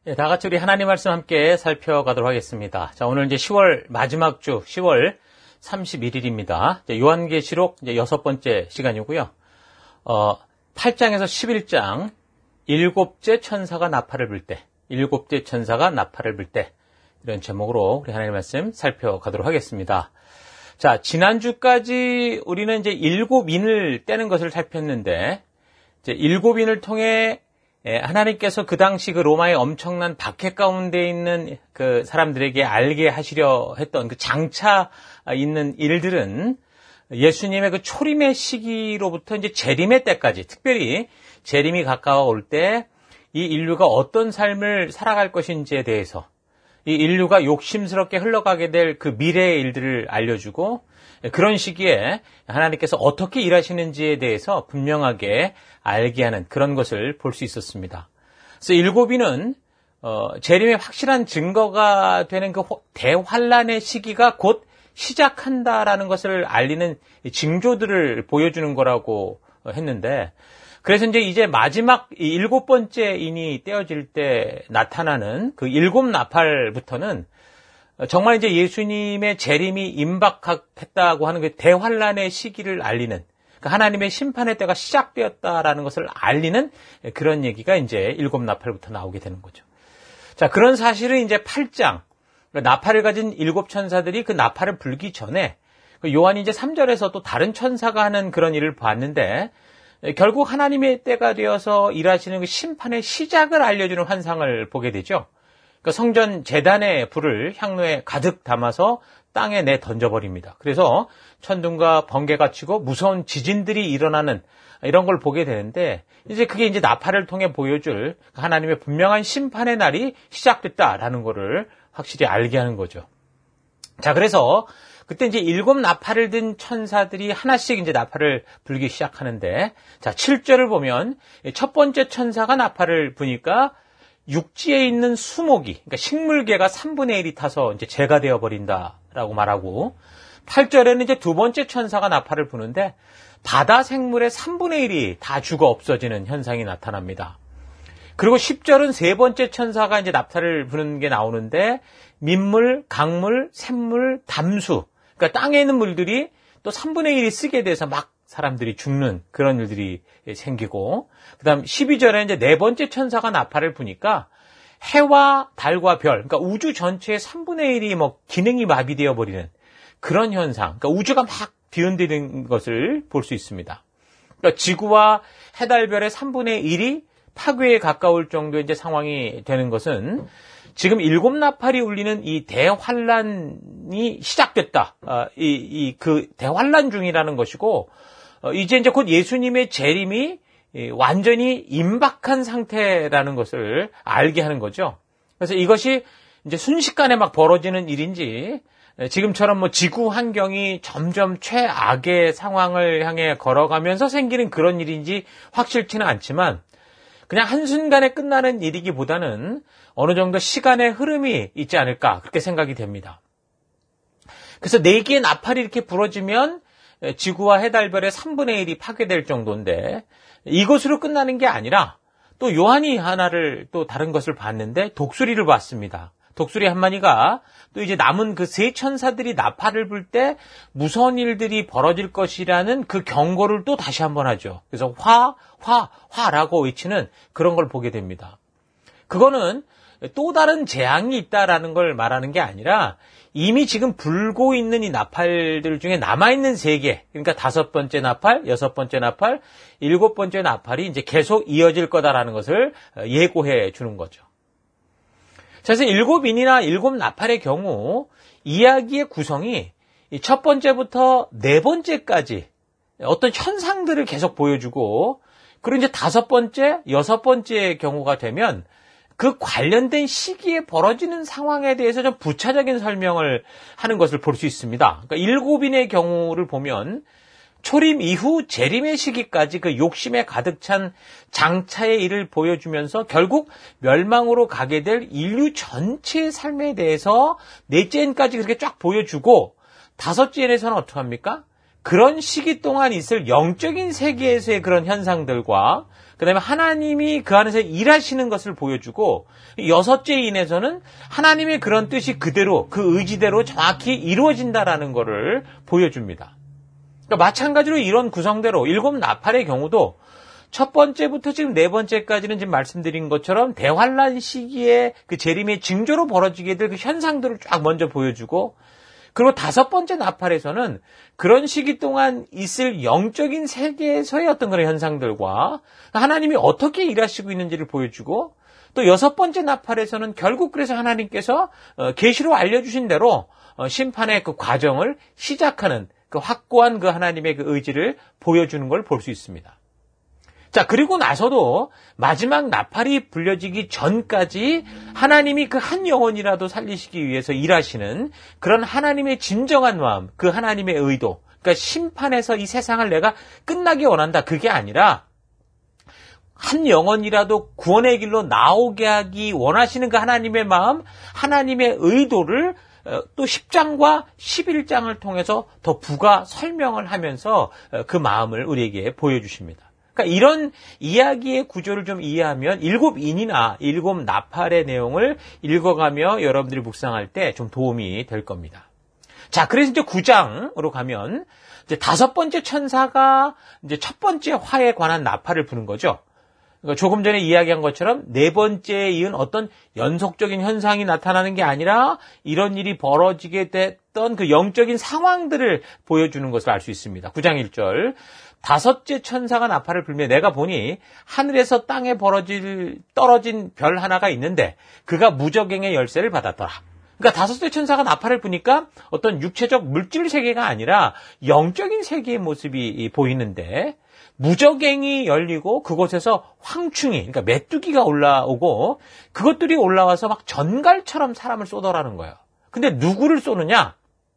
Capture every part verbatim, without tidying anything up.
네, 다 같이 우리 하나님 말씀 함께 살펴가도록 하겠습니다. 자, 오늘 이제 시월 마지막 주, 시월 삼십일 일입니다. 요한계시록 이제 여섯 번째 시간이고요. 어, 팔 장에서 십일 장, 일곱째 천사가 나팔을 불 때, 일곱째 천사가 나팔을 불 때, 이런 제목으로 우리 하나님 말씀 살펴가도록 하겠습니다. 자, 지난주까지 우리는 이제 일곱 인을 떼는 것을 살폈는데, 이제 일곱 인을 통해 하나님께서 그 당시 그 로마의 엄청난 박해 가운데 있는 그 사람들에게 알게 하시려 했던 그 장차 있는 일들은 예수님의 그 초림의 시기로부터 이제 재림의 때까지, 특별히 재림이 가까워올 때 이 인류가 어떤 삶을 살아갈 것인지에 대해서 이 인류가 욕심스럽게 흘러가게 될 그 미래의 일들을 알려주고, 그런 시기에 하나님께서 어떻게 일하시는지에 대해서 분명하게 알게 하는 그런 것을 볼 수 있었습니다. 그래서 일곱인은 어, 재림의 확실한 증거가 되는 그 대환란의 시기가 곧 시작한다라는 것을 알리는 징조들을 보여주는 거라고 했는데, 그래서 이제 이제 마지막 일곱 번째 인이 떼어질 때 나타나는 그 일곱 나팔부터는 정말 이제 예수님의 재림이 임박했다고 하는 그 대환란의 시기를 알리는, 그 하나님의 심판의 때가 시작되었다라는 것을 알리는 그런 얘기가 이제 일곱 나팔부터 나오게 되는 거죠. 자, 그런 사실은 이제 팔 장, 나팔을 가진 일곱 천사들이 그 나팔을 불기 전에 요한이 이제 삼 절에서 또 다른 천사가 하는 그런 일을 봤는데, 결국 하나님의 때가 되어서 일하시는 그 심판의 시작을 알려주는 환상을 보게 되죠. 그러니까 성전 제단의 불을 향로에 가득 담아서 땅에 내 던져버립니다. 그래서 천둥과 번개가 치고 무서운 지진들이 일어나는 이런 걸 보게 되는데, 이제 그게 이제 나팔을 통해 보여줄 하나님의 분명한 심판의 날이 시작됐다라는 거를 확실히 알게 하는 거죠. 자, 그래서 그때 이제 일곱 나팔을 든 천사들이 하나씩 이제 나팔을 불기 시작하는데, 자, 칠 절을 보면 첫 번째 천사가 나팔을 부니까 육지에 있는 수목이, 그러니까 식물계가 삼분의 일이 타서 이제 재가 되어버린다라고 말하고, 팔 절에는 이제 두 번째 천사가 나팔을 부는데 바다 생물의 삼분의 일이 다 죽어 없어지는 현상이 나타납니다. 그리고 십 절은 세 번째 천사가 이제 나팔을 부는 게 나오는데 민물, 강물, 샘물, 담수, 그러니까 땅에 있는 물들이 또 삼분의 일이 쓰게 돼서 막 사람들이 죽는 그런 일들이 생기고, 그 다음 십이 절에 이제 네 번째 천사가 나팔을 부니까 해와 달과 별, 그러니까 우주 전체의 삼분의 일이 뭐 기능이 마비되어 버리는 그런 현상, 그러니까 우주가 막 뒤흔드는 것을 볼 수 있습니다. 그러니까 지구와 해달별의 삼분의 일이 파괴에 가까울 정도의 이제 상황이 되는 것은 지금 일곱 나팔이 울리는 이 대환란이 시작됐다. 아, 이, 이, 그 대환란 중이라는 것이고, 어, 이제 이제 곧 예수님의 재림이 완전히 임박한 상태라는 것을 알게 하는 거죠. 그래서 이것이 이제 순식간에 막 벌어지는 일인지, 지금처럼 뭐 지구 환경이 점점 최악의 상황을 향해 걸어가면서 생기는 그런 일인지 확실치는 않지만, 그냥 한순간에 끝나는 일이기보다는 어느 정도 시간의 흐름이 있지 않을까, 그렇게 생각이 됩니다. 그래서 네 개의 나팔이 이렇게 부러지면 지구와 해달별의 삼분의 일이 파괴될 정도인데, 이것으로 끝나는 게 아니라 또 요한이 하나를 또 다른 것을 봤는데 독수리를 봤습니다. 독수리 한 마리가 또 이제 남은 그 세 천사들이 나팔을 불 때 무서운 일들이 벌어질 것이라는 그 경고를 또 다시 한번 하죠. 그래서 화, 화, 화라고 외치는 그런 걸 보게 됩니다. 그거는 또 다른 재앙이 있다라는 걸 말하는 게 아니라 이미 지금 불고 있는 이 나팔들 중에 남아있는 세 개, 그러니까 다섯 번째 나팔, 여섯 번째 나팔, 일곱 번째 나팔이 이제 계속 이어질 거다라는 것을 예고해 주는 거죠. 그래서 일곱 인이나 일곱 나팔의 경우 이야기의 구성이 첫 번째부터 네 번째까지 어떤 현상들을 계속 보여주고, 그리고 이제 다섯 번째, 여섯 번째의 경우가 되면 그 관련된 시기에 벌어지는 상황에 대해서 좀 부차적인 설명을 하는 것을 볼 수 있습니다. 그러니까 일곱 인의 경우를 보면 초림 이후 재림의 시기까지 그 욕심에 가득 찬 장차의 일을 보여주면서 결국 멸망으로 가게 될 인류 전체의 삶에 대해서 넷째 인까지 그렇게 쫙 보여주고, 다섯째 인에서는 어떻게 합니까? 그런 시기 동안 있을 영적인 세계에서의 그런 현상들과 그 다음에 하나님이 그 안에서 일하시는 것을 보여주고, 여섯째 인에서는 하나님의 그런 뜻이 그대로 그 의지대로 정확히 이루어진다라는 것을 보여줍니다. 그러니까 마찬가지로 이런 구성대로 일곱 나팔의 경우도 첫 번째부터 지금 네 번째까지는 지금 말씀드린 것처럼 대환란 시기에 그 재림의 징조로 벌어지게 될 그 현상들을 쫙 먼저 보여주고, 그리고 다섯 번째 나팔에서는 그런 시기 동안 있을 영적인 세계에서의 어떤 그런 현상들과 하나님이 어떻게 일하시고 있는지를 보여주고, 또 여섯 번째 나팔에서는 결국 그래서 하나님께서 계시로 알려주신 대로 심판의 그 과정을 시작하는 그 확고한 그 하나님의 그 의지를 보여주는 걸 볼 수 있습니다. 자, 그리고 나서도 마지막 나팔이 불려지기 전까지 하나님이 그 한 영혼이라도 살리시기 위해서 일하시는 그런 하나님의 진정한 마음, 그 하나님의 의도, 그러니까 심판에서 이 세상을 내가 끝나게 원한다, 그게 아니라 한 영혼이라도 구원의 길로 나오게 하기 원하시는 그 하나님의 마음, 하나님의 의도를 또 십 장과 십일 장을 통해서 더 부가 설명을 하면서 그 마음을 우리에게 보여주십니다. 그러니까 이런 이야기의 구조를 좀 이해하면 일곱 인이나 일곱 나팔의 내용을 읽어가며 여러분들이 묵상할 때 좀 도움이 될 겁니다. 자, 그래서 이제 구 장으로 가면 이제 다섯 번째 천사가 이제 첫 번째 화에 관한 나팔을 부는 거죠. 그러니까 조금 전에 이야기한 것처럼 네 번째에 이은 어떤 연속적인 현상이 나타나는 게 아니라 이런 일이 벌어지게 됐던 그 영적인 상황들을 보여주는 것을 알 수 있습니다. 구 장 일 절. 다섯째 천사가 나팔을 불며 내가 보니 하늘에서 땅에 벌어질 떨어진 별 하나가 있는데 그가 무저갱의 열쇠를 받았더라. 그러니까 다섯째 천사가 나팔을 부니까 어떤 육체적 물질 세계가 아니라 영적인 세계의 모습이 보이는데, 무저갱이 열리고 그곳에서 황충이, 그러니까 메뚜기가 올라오고 그것들이 올라와서 막 전갈처럼 사람을 쏘더라는 거예요. 근데 누구를 쏘느냐?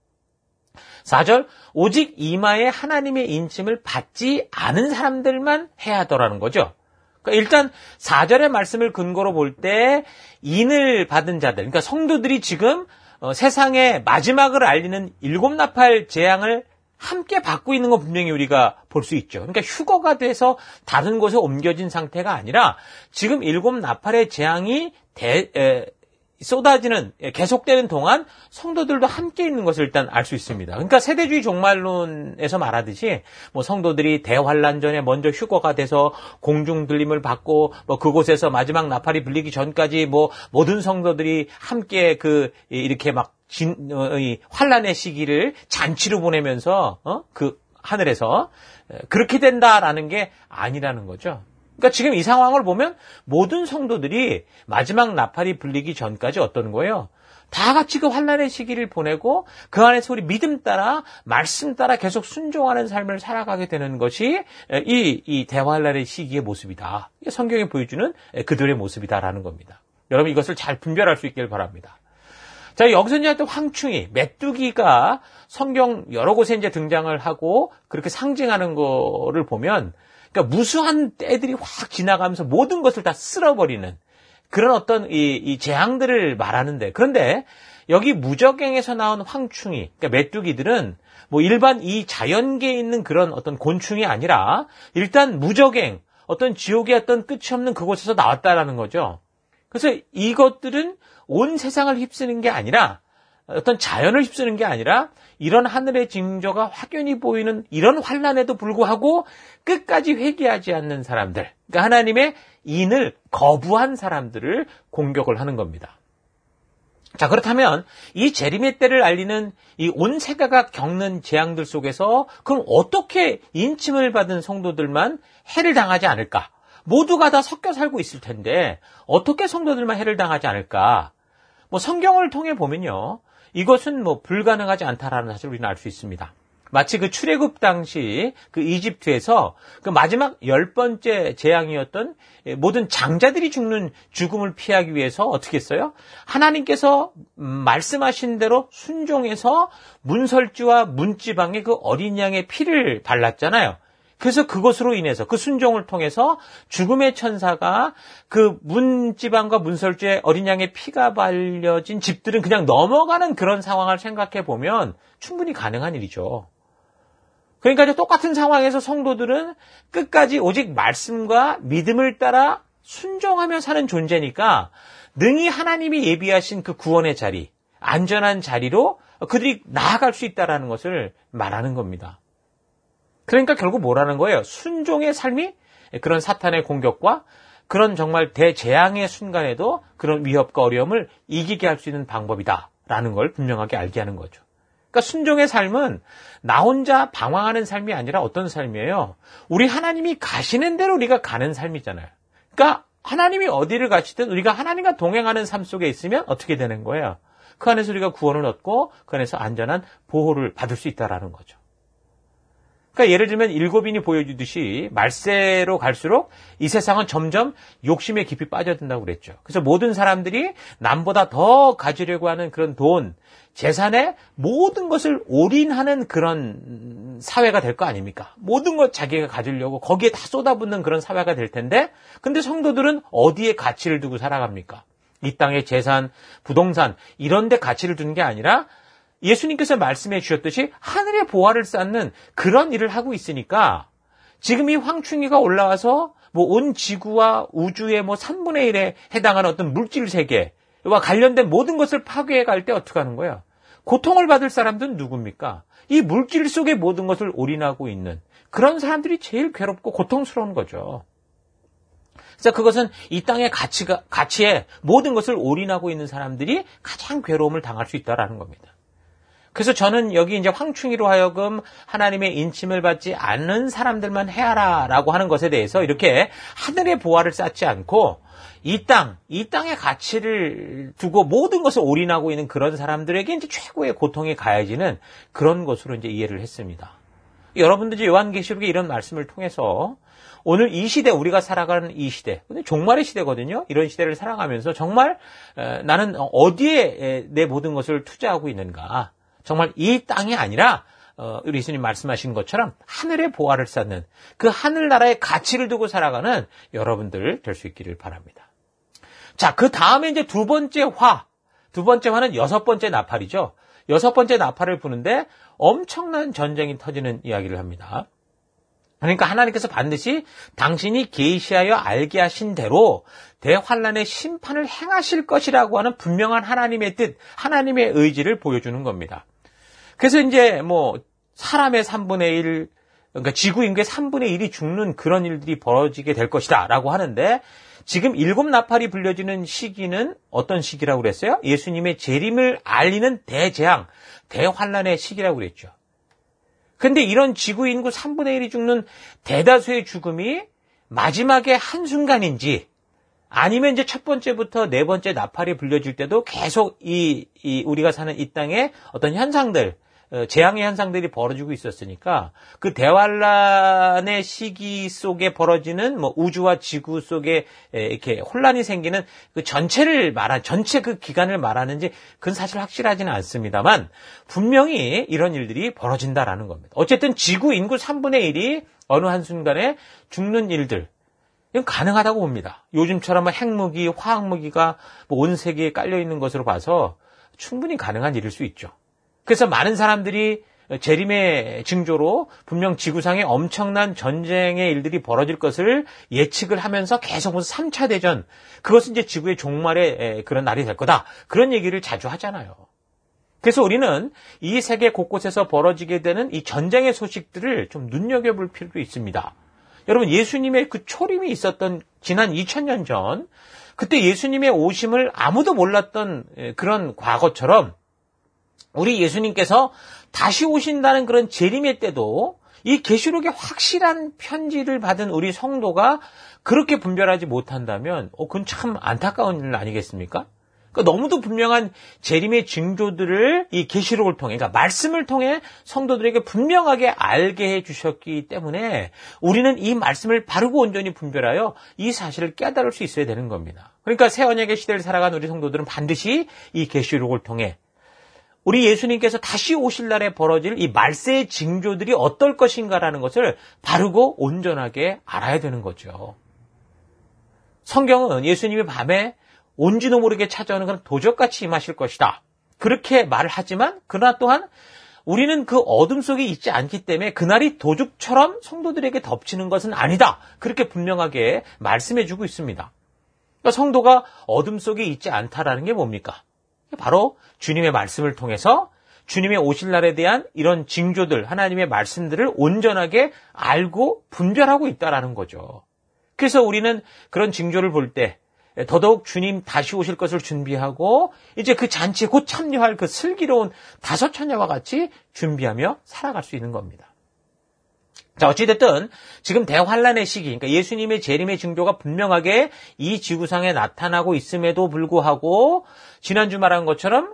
사 절, 오직 이마에 하나님의 인침을 받지 않은 사람들만 해야 하더라는 거죠. 그러니까 일단 사 절의 말씀을 근거로 볼 때 인을 받은 자들, 그러니까 성도들이 지금 세상의 마지막을 알리는 일곱 나팔 재앙을 함께 받고 있는 건 분명히 우리가 볼 수 있죠. 그러니까 휴거가 돼서 다른 곳에 옮겨진 상태가 아니라 지금 일곱 나팔의 재앙이 대, 에, 쏟아지는, 계속되는 동안 성도들도 함께 있는 것을 일단 알 수 있습니다. 그러니까 세대주의 종말론에서 말하듯이 뭐 성도들이 대환란 전에 먼저 휴거가 돼서 공중 들림을 받고 뭐 그곳에서 마지막 나팔이 불리기 전까지 뭐 모든 성도들이 함께 그 이렇게 막 진, 어, 이 환란의 시기를 잔치로 보내면서 어? 그 하늘에서 그렇게 된다라는 게 아니라는 거죠. 그러니까 지금 이 상황을 보면 모든 성도들이 마지막 나팔이 불리기 전까지 어떤 거예요? 다 같이 그 환란의 시기를 보내고 그 안에서 우리 믿음 따라 말씀 따라 계속 순종하는 삶을 살아가게 되는 것이 이, 이 대환란의 시기의 모습이다. 이게 성경이 보여주는 그들의 모습이다라는 겁니다. 여러분 이것을 잘 분별할 수 있길 바랍니다. 자, 여기서 이제 또 황충이, 메뚜기가 성경 여러 곳에 이제 등장을 하고 그렇게 상징하는 거를 보면, 그러니까 무수한 때들이 확 지나가면서 모든 것을 다 쓸어버리는 그런 어떤 이, 이 재앙들을 말하는데, 그런데 여기 무저갱에서 나온 황충이, 그러니까 메뚜기들은 뭐 일반 이 자연계에 있는 그런 어떤 곤충이 아니라 일단 무저갱, 어떤 지옥의 어떤 끝이 없는 그곳에서 나왔다라는 거죠. 그래서 이것들은 온 세상을 휩쓰는 게 아니라 어떤 자연을 휩쓰는 게 아니라 이런 하늘의 징조가 확연히 보이는 이런 환란에도 불구하고 끝까지 회개하지 않는 사람들, 그러니까 하나님의 인을 거부한 사람들을 공격을 하는 겁니다. 자, 그렇다면 이 재림의 때를 알리는 이 온 세계가 겪는 재앙들 속에서 그럼 어떻게 인침을 받은 성도들만 해를 당하지 않을까? 모두가 다 섞여 살고 있을 텐데 어떻게 성도들만 해를 당하지 않을까? 뭐 성경을 통해 보면요, 이것은 뭐 불가능하지 않다라는 사실을 우리는 알 수 있습니다. 마치 그 출애굽 당시 그 이집트에서 그 마지막 열 번째 재앙이었던 모든 장자들이 죽는 죽음을 피하기 위해서 어떻게 했어요? 하나님께서 말씀하신 대로 순종해서 문설주와 문지방에 그 어린 양의 피를 발랐잖아요. 그래서 그것으로 인해서 그 순종을 통해서 죽음의 천사가 그 문지방과 문설주의 어린 양의 피가 발려진 집들은 그냥 넘어가는 그런 상황을 생각해 보면 충분히 가능한 일이죠. 그러니까 이제 똑같은 상황에서 성도들은 끝까지 오직 말씀과 믿음을 따라 순종하며 사는 존재니까 능히 하나님이 예비하신 그 구원의 자리, 안전한 자리로 그들이 나아갈 수 있다는 것을 말하는 겁니다. 그러니까 결국 뭐라는 거예요? 순종의 삶이 그런 사탄의 공격과 그런 정말 대재앙의 순간에도 그런 위협과 어려움을 이기게 할 수 있는 방법이다라는 걸 분명하게 알게 하는 거죠. 그러니까 순종의 삶은 나 혼자 방황하는 삶이 아니라 어떤 삶이에요? 우리 하나님이 가시는 대로 우리가 가는 삶이잖아요. 그러니까 하나님이 어디를 가시든 우리가 하나님과 동행하는 삶 속에 있으면 어떻게 되는 거예요? 그 안에서 우리가 구원을 얻고 그 안에서 안전한 보호를 받을 수 있다는 거죠. 그러니까 예를 들면 일곱인이 보여주듯이 말세로 갈수록 이 세상은 점점 욕심에 깊이 빠져든다고 그랬죠. 그래서 모든 사람들이 남보다 더 가지려고 하는 그런 돈, 재산에 모든 것을 올인하는 그런 사회가 될 거 아닙니까? 모든 것 자기가 가지려고 거기에 다 쏟아붓는 그런 사회가 될 텐데, 근데 성도들은 어디에 가치를 두고 살아갑니까? 이 땅의 재산, 부동산 이런 데 가치를 두는 게 아니라 예수님께서 말씀해 주셨듯이 하늘의 보화를 쌓는 그런 일을 하고 있으니까 지금 이 황충이가 올라와서 뭐 온 지구와 우주의 뭐 삼분의 일에 해당하는 어떤 물질 세계와 관련된 모든 것을 파괴해 갈 때 어떻게 하는 거예요? 고통을 받을 사람들은 누굽니까? 이 물질 속에 모든 것을 올인하고 있는 그런 사람들이 제일 괴롭고 고통스러운 거죠. 그래서 그것은 이 땅의 가치가, 가치에 모든 것을 올인하고 있는 사람들이 가장 괴로움을 당할 수 있다는 겁니다. 그래서 저는 여기 이제 황충이로 하여금 하나님의 인침을 받지 않는 사람들만 해하라라고 하는 것에 대해서 이렇게 하늘의 보화를 쌓지 않고 이 땅, 이 땅의 가치를 두고 모든 것을 올인하고 있는 그런 사람들에게 이제 최고의 고통이 가해지는 그런 것으로 이제 이해를 했습니다. 여러분들이 요한계시록의 이런 말씀을 통해서 오늘 이 시대, 우리가 살아가는 이 시대, 근데 종말의 시대거든요. 이런 시대를 살아가면서 정말 나는 어디에 내 모든 것을 투자하고 있는가? 정말 이 땅이 아니라 우리 예수님 말씀하신 것처럼 하늘의 보화를 쌓는 그 하늘나라의 가치를 두고 살아가는 여러분들 될 수 있기를 바랍니다. 자, 그 다음에 이제 두 번째 화, 두 번째 화는 여섯 번째 나팔이죠. 여섯 번째 나팔을 부는데 엄청난 전쟁이 터지는 이야기를 합니다. 그러니까 하나님께서 반드시 당신이 계시하여 알게 하신 대로 대환란의 심판을 행하실 것이라고 하는 분명한 하나님의 뜻, 하나님의 의지를 보여주는 겁니다. 그래서 이제 뭐 사람의 삼분의 일, 그러니까 지구 인구의 삼분의 일이 죽는 그런 일들이 벌어지게 될 것이다 라고 하는데 지금 일곱 나팔이 불려지는 시기는 어떤 시기라고 그랬어요? 예수님의 재림을 알리는 대재앙, 대환란의 시기라고 그랬죠. 근데 이런 지구 인구 삼분의 일이 죽는 대다수의 죽음이 마지막에 한순간인지 아니면 이제 첫 번째부터 네 번째 나팔이 불려질 때도 계속 이, 이 우리가 사는 이 땅에 어떤 현상들, 재앙의 현상들이 벌어지고 있었으니까 그 대환란의 시기 속에 벌어지는 뭐 우주와 지구 속에 이렇게 혼란이 생기는 그 전체를 말한 전체 그 기간을 말하는지 그건 사실 확실하지는 않습니다만 분명히 이런 일들이 벌어진다라는 겁니다. 어쨌든 지구 인구 삼분의 일이 어느 한순간에 죽는 일들 이건 가능하다고 봅니다. 요즘처럼 핵무기, 화학무기가 뭐 온 세계에 깔려 있는 것으로 봐서 충분히 가능한 일일 수 있죠. 그래서 많은 사람들이 재림의 징조로 분명 지구상에 엄청난 전쟁의 일들이 벌어질 것을 예측을 하면서 계속 무슨 삼 차 대전, 그것은 이제 지구의 종말의 그런 날이 될 거다. 그런 얘기를 자주 하잖아요. 그래서 우리는 이 세계 곳곳에서 벌어지게 되는 이 전쟁의 소식들을 좀 눈여겨볼 필요도 있습니다. 여러분, 예수님의 그 초림이 있었던 지난 이천 년 전, 그때 예수님의 오심을 아무도 몰랐던 그런 과거처럼 우리 예수님께서 다시 오신다는 그런 재림의 때도 이 계시록의 확실한 편지를 받은 우리 성도가 그렇게 분별하지 못한다면 어, 그건 참 안타까운 일 아니겠습니까? 그러니까 너무도 분명한 재림의 징조들을 이 계시록을 통해, 그러니까 말씀을 통해 성도들에게 분명하게 알게 해주셨기 때문에 우리는 이 말씀을 바르고 온전히 분별하여 이 사실을 깨달을 수 있어야 되는 겁니다. 그러니까 새 언약의 시대를 살아간 우리 성도들은 반드시 이 계시록을 통해 우리 예수님께서 다시 오실 날에 벌어질 이 말세의 징조들이 어떨 것인가라는 것을 바르고 온전하게 알아야 되는 거죠. 성경은 예수님이 밤에 온지도 모르게 찾아오는 그런 도적같이 임하실 것이다. 그렇게 말을 하지만 그러나 또한 우리는 그 어둠 속에 있지 않기 때문에 그날이 도둑처럼 성도들에게 덮치는 것은 아니다. 그렇게 분명하게 말씀해주고 있습니다. 그러니까 성도가 어둠 속에 있지 않다라는 게 뭡니까? 바로 주님의 말씀을 통해서 주님의 오실 날에 대한 이런 징조들, 하나님의 말씀들을 온전하게 알고 분별하고 있다라는 거죠. 그래서 우리는 그런 징조를 볼 때 더더욱 주님 다시 오실 것을 준비하고 이제 그 잔치에 곧 참여할 그 슬기로운 다섯 처녀와 같이 준비하며 살아갈 수 있는 겁니다. 자, 어찌됐든 지금 대환란의 시기, 그러니까 예수님의 재림의 징조가 분명하게 이 지구상에 나타나고 있음에도 불구하고 지난주 말한 것처럼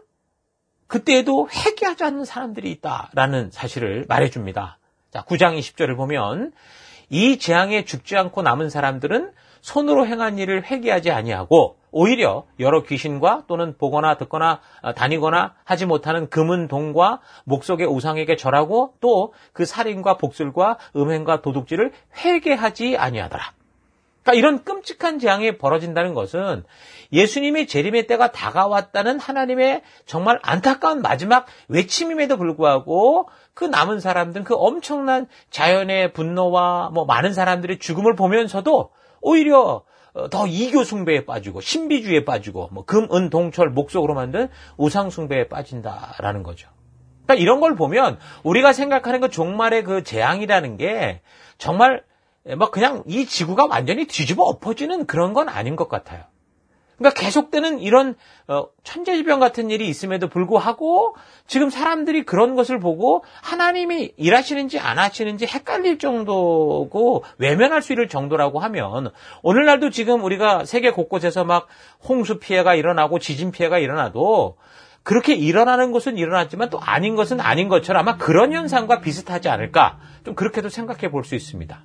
그때에도 회개하지 않는 사람들이 있다라는 사실을 말해줍니다. 자, 구 장 이십 절을 보면 이 재앙에 죽지 않고 남은 사람들은 손으로 행한 일을 회개하지 아니하고 오히려 여러 귀신과 또는 보거나 듣거나 다니거나 하지 못하는 금은 동과 목석의 우상에게 절하고 또 그 살인과 복술과 음행과 도둑질을 회개하지 아니하더라. 그러니까 이런 끔찍한 재앙이 벌어진다는 것은 예수님의 재림의 때가 다가왔다는 하나님의 정말 안타까운 마지막 외침임에도 불구하고 그 남은 사람들은 그 엄청난 자연의 분노와 뭐 많은 사람들의 죽음을 보면서도 오히려 더 이교 숭배에 빠지고 신비주의에 빠지고 뭐 금, 은, 동, 철, 목석으로 만든 우상 숭배에 빠진다라는 거죠. 그러니까 이런 걸 보면 우리가 생각하는 그 종말의 그 재앙이라는 게 정말 막 그냥 이 지구가 완전히 뒤집어 엎어지는 그런 건 아닌 것 같아요. 그러니까 계속되는 이런 어, 천재지변 같은 일이 있음에도 불구하고 지금 사람들이 그런 것을 보고 하나님이 일하시는지 안 하시는지 헷갈릴 정도고 외면할 수 있을 정도라고 하면 오늘날도 지금 우리가 세계 곳곳에서 막 홍수 피해가 일어나고 지진 피해가 일어나도 그렇게 일어나는 것은 일어났지만 또 아닌 것은 아닌 것처럼 아마 그런 현상과 비슷하지 않을까 좀 그렇게도 생각해 볼 수 있습니다.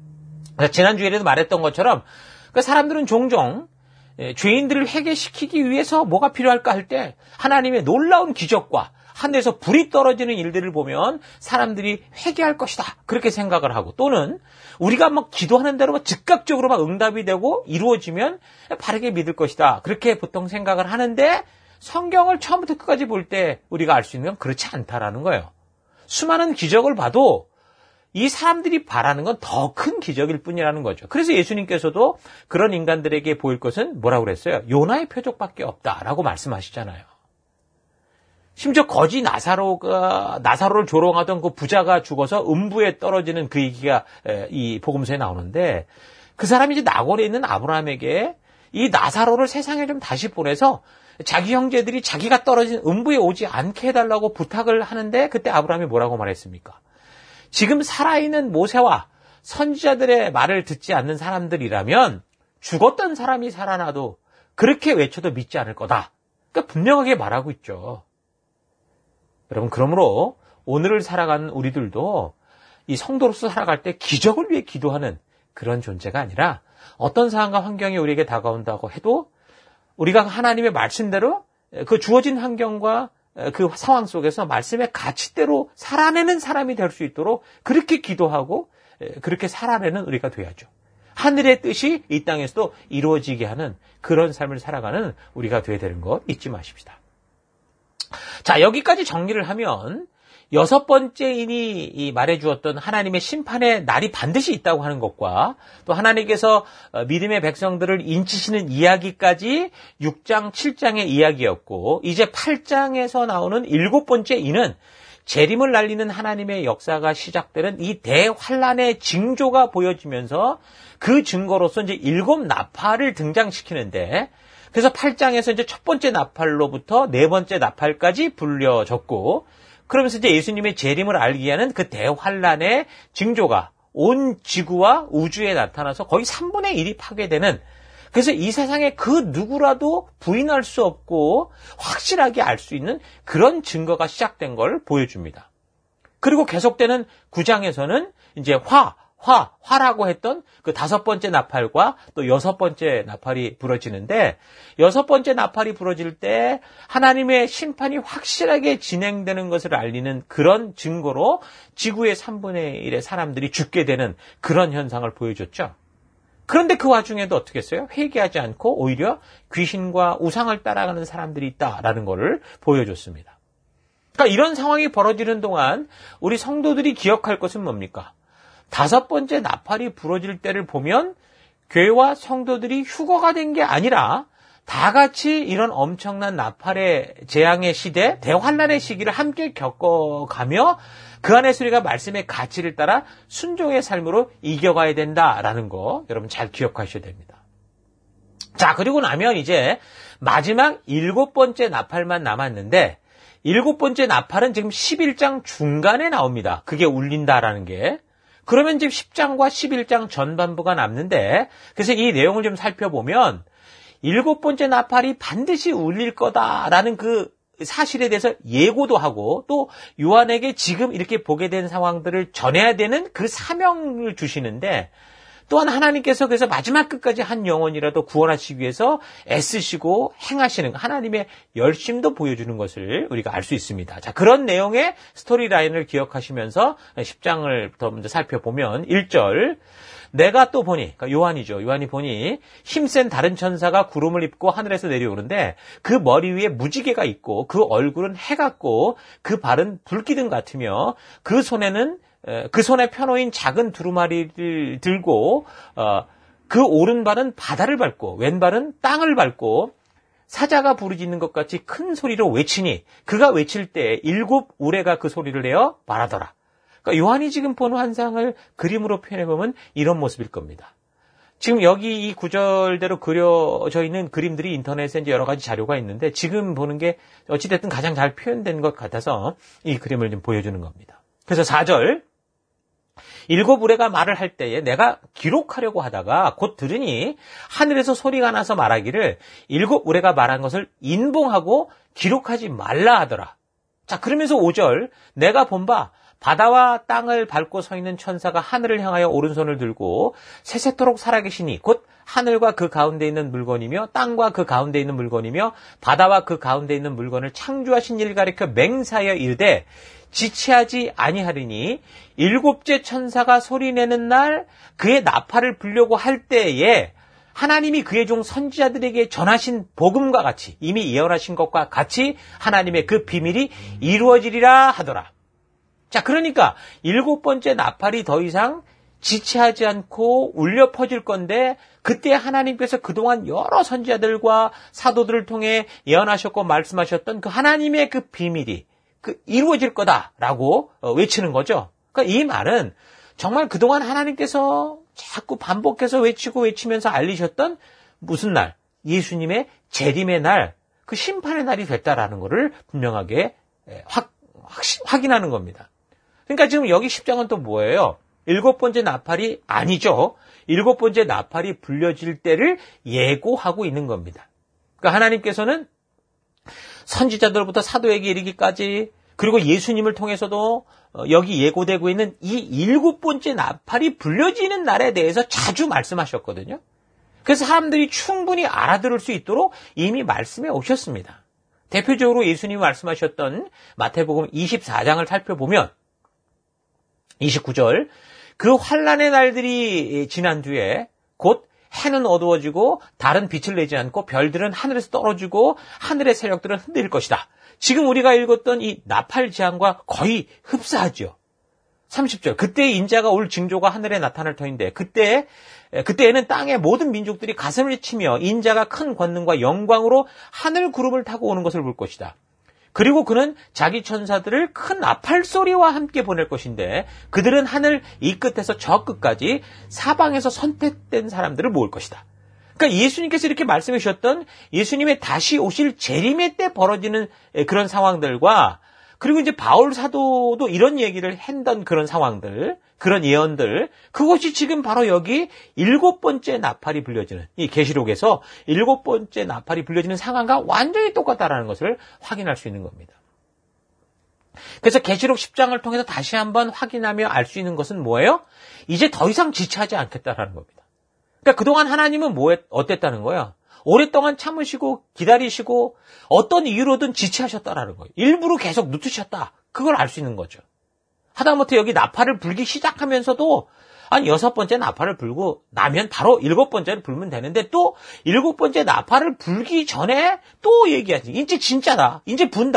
지난주에도 말했던 것처럼 사람들은 종종 죄인들을 회개시키기 위해서 뭐가 필요할까 할 때 하나님의 놀라운 기적과 하늘에서 불이 떨어지는 일들을 보면 사람들이 회개할 것이다 그렇게 생각을 하고 또는 우리가 막 기도하는 대로 즉각적으로 막 응답이 되고 이루어지면 바르게 믿을 것이다 그렇게 보통 생각을 하는데 성경을 처음부터 끝까지 볼 때 우리가 알 수 있는 건 그렇지 않다라는 거예요. 수많은 기적을 봐도 이 사람들이 바라는 건 더 큰 기적일 뿐이라는 거죠. 그래서 예수님께서도 그런 인간들에게 보일 것은 뭐라고 그랬어요? 요나의 표적밖에 없다라고 말씀하시잖아요. 심지어 거지 나사로가 나사로를 조롱하던 그 부자가 죽어서 음부에 떨어지는 그 얘기가 이 복음서에 나오는데 그 사람이 이제 나골에 있는 아브라함에게 이 나사로를 세상에 좀 다시 보내서 자기 형제들이 자기가 떨어진 음부에 오지 않게 해달라고 부탁을 하는데 그때 아브라함이 뭐라고 말했습니까? 지금 살아있는 모세와 선지자들의 말을 듣지 않는 사람들이라면 죽었던 사람이 살아나도 그렇게 외쳐도 믿지 않을 거다. 그러니까 분명하게 말하고 있죠. 여러분 그러므로 오늘을 살아가는 우리들도 이 성도로서 살아갈 때 기적을 위해 기도하는 그런 존재가 아니라 어떤 상황과 환경이 우리에게 다가온다고 해도 우리가 하나님의 말씀대로 그 주어진 환경과 그 상황 속에서 말씀의 가치대로 살아내는 사람이 될 수 있도록 그렇게 기도하고 그렇게 살아내는 우리가 돼야죠. 하늘의 뜻이 이 땅에서도 이루어지게 하는 그런 삶을 살아가는 우리가 돼야 되는 거 잊지 마십시다. 자, 여기까지 정리를 하면 여섯 번째인이 말해주었던 하나님의 심판의 날이 반드시 있다고 하는 것과 또 하나님께서 믿음의 백성들을 인치시는 이야기까지 육 장, 칠 장의 이야기였고 이제 팔 장에서 나오는 일곱 번째 인은 재림을 날리는 하나님의 역사가 시작되는 이 대환란의 징조가 보여지면서 그 증거로서 이제 일곱 나팔을 등장시키는데 그래서 팔 장에서 이제 첫 번째 나팔로부터 네 번째 나팔까지 불려졌고 그러면서 이제 예수님의 재림을 알게 하는 그 대환란의 징조가 온 지구와 우주에 나타나서 거의 삼분의 일이 파괴되는 그래서 이 세상에 그 누구라도 부인할 수 없고 확실하게 알 수 있는 그런 증거가 시작된 걸 보여줍니다. 그리고 계속되는 구 장에서는 이제 화, 화, 화라고 했던 그 다섯 번째 나팔과 또 여섯 번째 나팔이 부러지는데 여섯 번째 나팔이 부러질 때 하나님의 심판이 확실하게 진행되는 것을 알리는 그런 증거로 지구의 삼분의 일의 사람들이 죽게 되는 그런 현상을 보여줬죠. 그런데 그 와중에도 어떻게 했어요? 회개하지 않고 오히려 귀신과 우상을 따라가는 사람들이 있다라는 것을 보여줬습니다. 그러니까 이런 상황이 벌어지는 동안 우리 성도들이 기억할 것은 뭡니까? 다섯 번째 나팔이 부러질 때를 보면 교회와 성도들이 휴거가 된 게 아니라 다 같이 이런 엄청난 나팔의 재앙의 시대, 대환란의 시기를 함께 겪어가며 그 안에서 우리가 말씀의 가치를 따라 순종의 삶으로 이겨가야 된다라는 거 여러분 잘 기억하셔야 됩니다. 자, 그리고 나면 이제 마지막 일곱 번째 나팔만 남았는데 일곱 번째 나팔은 지금 십일 장 중간에 나옵니다. 그게 울린다라는 게. 그러면 지금 십 장과 십일 장 전반부가 남는데 그래서 이 내용을 좀 살펴보면 일곱 번째 나팔이 반드시 울릴 거다라는 그 사실에 대해서 예고도 하고 또 요한에게 지금 이렇게 보게 된 상황들을 전해야 되는 그 사명을 주시는데 또한 하나님께서 그래서 마지막 끝까지 한 영혼이라도 구원하시기 위해서 애쓰시고 행하시는 하나님의 열심도 보여주는 것을 우리가 알 수 있습니다. 자, 그런 내용의 스토리라인을 기억하시면서 십 장을 더 먼저 살펴보면 일 절 내가 또 보니, 그러니까 요한이죠. 요한이 보니 힘센 다른 천사가 구름을 입고 하늘에서 내려오는데 그 머리 위에 무지개가 있고 그 얼굴은 해 같고 그 발은 불기둥 같으며 그 손에는 그 손에 펴놓인 작은 두루마리를 들고 그 오른발은 바다를 밟고 왼발은 땅을 밟고 사자가 부르짖는 것 같이 큰 소리로 외치니 그가 외칠 때 일곱 우레가 그 소리를 내어 말하더라. 그러니까 요한이 지금 보는 환상을 그림으로 표현해보면 이런 모습일 겁니다. 지금 여기 이 구절대로 그려져 있는 그림들이 인터넷에 이제 여러 가지 자료가 있는데 지금 보는 게 어찌됐든 가장 잘 표현된 것 같아서 이 그림을 좀 보여주는 겁니다. 그래서 사 절 일곱 우레가 말을 할 때에 내가 기록하려고 하다가 곧 들으니 하늘에서 소리가 나서 말하기를 일곱 우레가 말한 것을 인봉하고 기록하지 말라 하더라. 자, 그러면서 오 절 내가 본 바 바다와 땅을 밟고 서 있는 천사가 하늘을 향하여 오른손을 들고 세세토록 살아계시니 곧 하늘과 그 가운데 있는 물건이며 땅과 그 가운데 있는 물건이며 바다와 그 가운데 있는 물건을 창조하신 이를 가리켜 맹세하여 이르되 지체하지 아니하리니 일곱째 천사가 소리내는 날 그의 나팔을 불려고 할 때에 하나님이 그의 종 선지자들에게 전하신 복음과 같이 이미 예언하신 것과 같이 하나님의 그 비밀이 이루어지리라 하더라. 자, 그러니까 일곱 번째 나팔이 더 이상 지체하지 않고 울려 퍼질 건데 그때 하나님께서 그동안 여러 선지자들과 사도들을 통해 예언하셨고 말씀하셨던 그 하나님의 그 비밀이 그 이루어질 거다라고 외치는 거죠. 그러니까 이 말은 정말 그동안 하나님께서 자꾸 반복해서 외치고 외치면서 알리셨던 무슨 날? 예수님의 재림의 날, 그 심판의 날이 됐다라는 것을 분명하게 확, 확, 확인하는 겁니다. 그러니까 지금 여기 십 장은 또 뭐예요? 일곱 번째 나팔이 아니죠. 일곱 번째 나팔이 불려질 때를 예고하고 있는 겁니다. 그러니까 하나님께서는 선지자들부터 사도에게 이르기까지 그리고 예수님을 통해서도 여기 예고되고 있는 이 일곱 번째 나팔이 불려지는 날에 대해서 자주 말씀하셨거든요. 그래서 사람들이 충분히 알아들을 수 있도록 이미 말씀해 오셨습니다. 대표적으로 예수님이 말씀하셨던 마태복음 이십사 장을 살펴보면 이십구 절 그 환란의 날들이 지난 뒤에 곧 해는 어두워지고 달은 빛을 내지 않고 별들은 하늘에서 떨어지고 하늘의 세력들은 흔들릴 것이다. 지금 우리가 읽었던 이 나팔 재앙과 거의 흡사하죠. 삼십 절 그때 인자가 올 징조가 하늘에 나타날 터인데 그때 그때에는 땅의 모든 민족들이 가슴을 치며 인자가 큰 권능과 영광으로 하늘 구름을 타고 오는 것을 볼 것이다. 그리고 그는 자기 천사들을 큰 나팔 소리와 함께 보낼 것인데 그들은 하늘 이 끝에서 저 끝까지 사방에서 선택된 사람들을 모을 것이다. 그러니까 예수님께서 이렇게 말씀해 주셨던 예수님의 다시 오실 재림의 때 벌어지는 그런 상황들과 그리고 이제 바울 사도도 이런 얘기를 했던 그런 상황들, 그런 예언들, 그것이 지금 바로 여기 일곱 번째 나팔이 불려지는, 이 계시록에서 일곱 번째 나팔이 불려지는 상황과 완전히 똑같다라는 것을 확인할 수 있는 겁니다. 그래서 계시록 십 장을 통해서 다시 한번 확인하며 알 수 있는 것은 뭐예요? 이제 더 이상 지체하지 않겠다라는 겁니다. 그러니까 그동안 하나님은 뭐, 어땠다는 거예요? 오랫동안 참으시고 기다리시고 어떤 이유로든 지체하셨다라는 거예요. 일부러 계속 누트셨다. 그걸 알 수 있는 거죠. 하다못해 여기 나팔을 불기 시작하면서도 아니 여섯 번째 나팔을 불고 나면 바로 일곱 번째를 불면 되는데 또 일곱 번째 나팔을 불기 전에 또 얘기하지. 이제 진짜다. 이제 분다.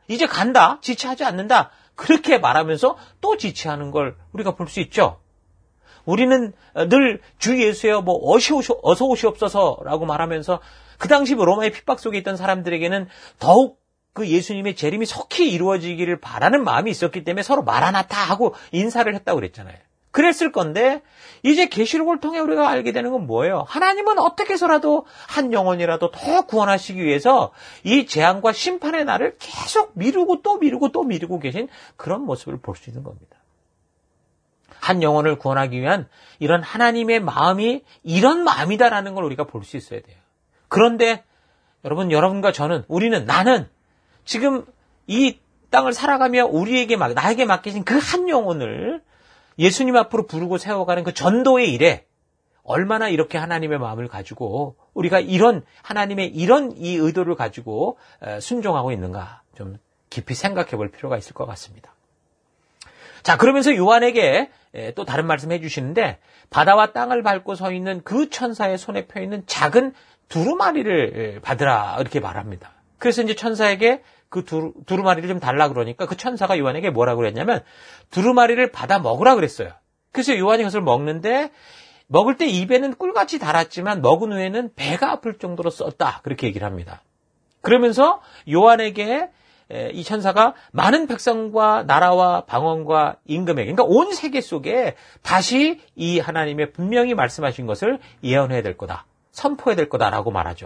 이제 간다, 지체하지 않는다, 그렇게 말하면서 또 지체하는 걸 우리가 볼 수 있죠. 우리는 늘 주 예수여 뭐 어서 오시, 어서 오시옵소서라고 말하면서 그 당시 로마의 핍박 속에 있던 사람들에게는 더욱 그 예수님의 재림이 속히 이루어지기를 바라는 마음이 있었기 때문에 서로 마라나타 하고 인사를 했다고 그랬잖아요. 그랬을 건데 이제 계시록을 통해 우리가 알게 되는 건 뭐예요? 하나님은 어떻게 해서라도 한 영혼이라도 더 구원하시기 위해서 이 재앙과 심판의 날을 계속 미루고 또 미루고 또 미루고 계신 그런 모습을 볼 수 있는 겁니다. 한 영혼을 구원하기 위한 이런 하나님의 마음이 이런 마음이다라는 걸 우리가 볼 수 있어야 돼요. 그런데 여러분, 여러분과 저는, 우리는, 나는 지금 이 땅을 살아가며 우리에게 막 나에게 맡기신 그 한 영혼을 예수님 앞으로 부르고 세워가는 그 전도의 일에 얼마나 이렇게 하나님의 마음을 가지고 우리가 이런 하나님의 이런 이 의도를 가지고 순종하고 있는가 좀 깊이 생각해 볼 필요가 있을 것 같습니다. 자, 그러면서 요한에게 또 다른 말씀 해주시는데 바다와 땅을 밟고 서 있는 그 천사의 손에 펴 있는 작은 두루마리를 받으라 이렇게 말합니다. 그래서 이제 천사에게 그 두루, 두루마리를 좀 달라 그러니까 그 천사가 요한에게 뭐라고 그랬냐면 두루마리를 받아 먹으라 그랬어요. 그래서 요한이 그것을 먹는데 먹을 때 입에는 꿀같이 달았지만 먹은 후에는 배가 아플 정도로 썼다. 그렇게 얘기를 합니다. 그러면서 요한에게 이 천사가 많은 백성과 나라와 방언과 임금에게, 그러니까 온 세계 속에 다시 이 하나님의 분명히 말씀하신 것을 예언해야 될 거다. 선포해야 될 거다라고 말하죠.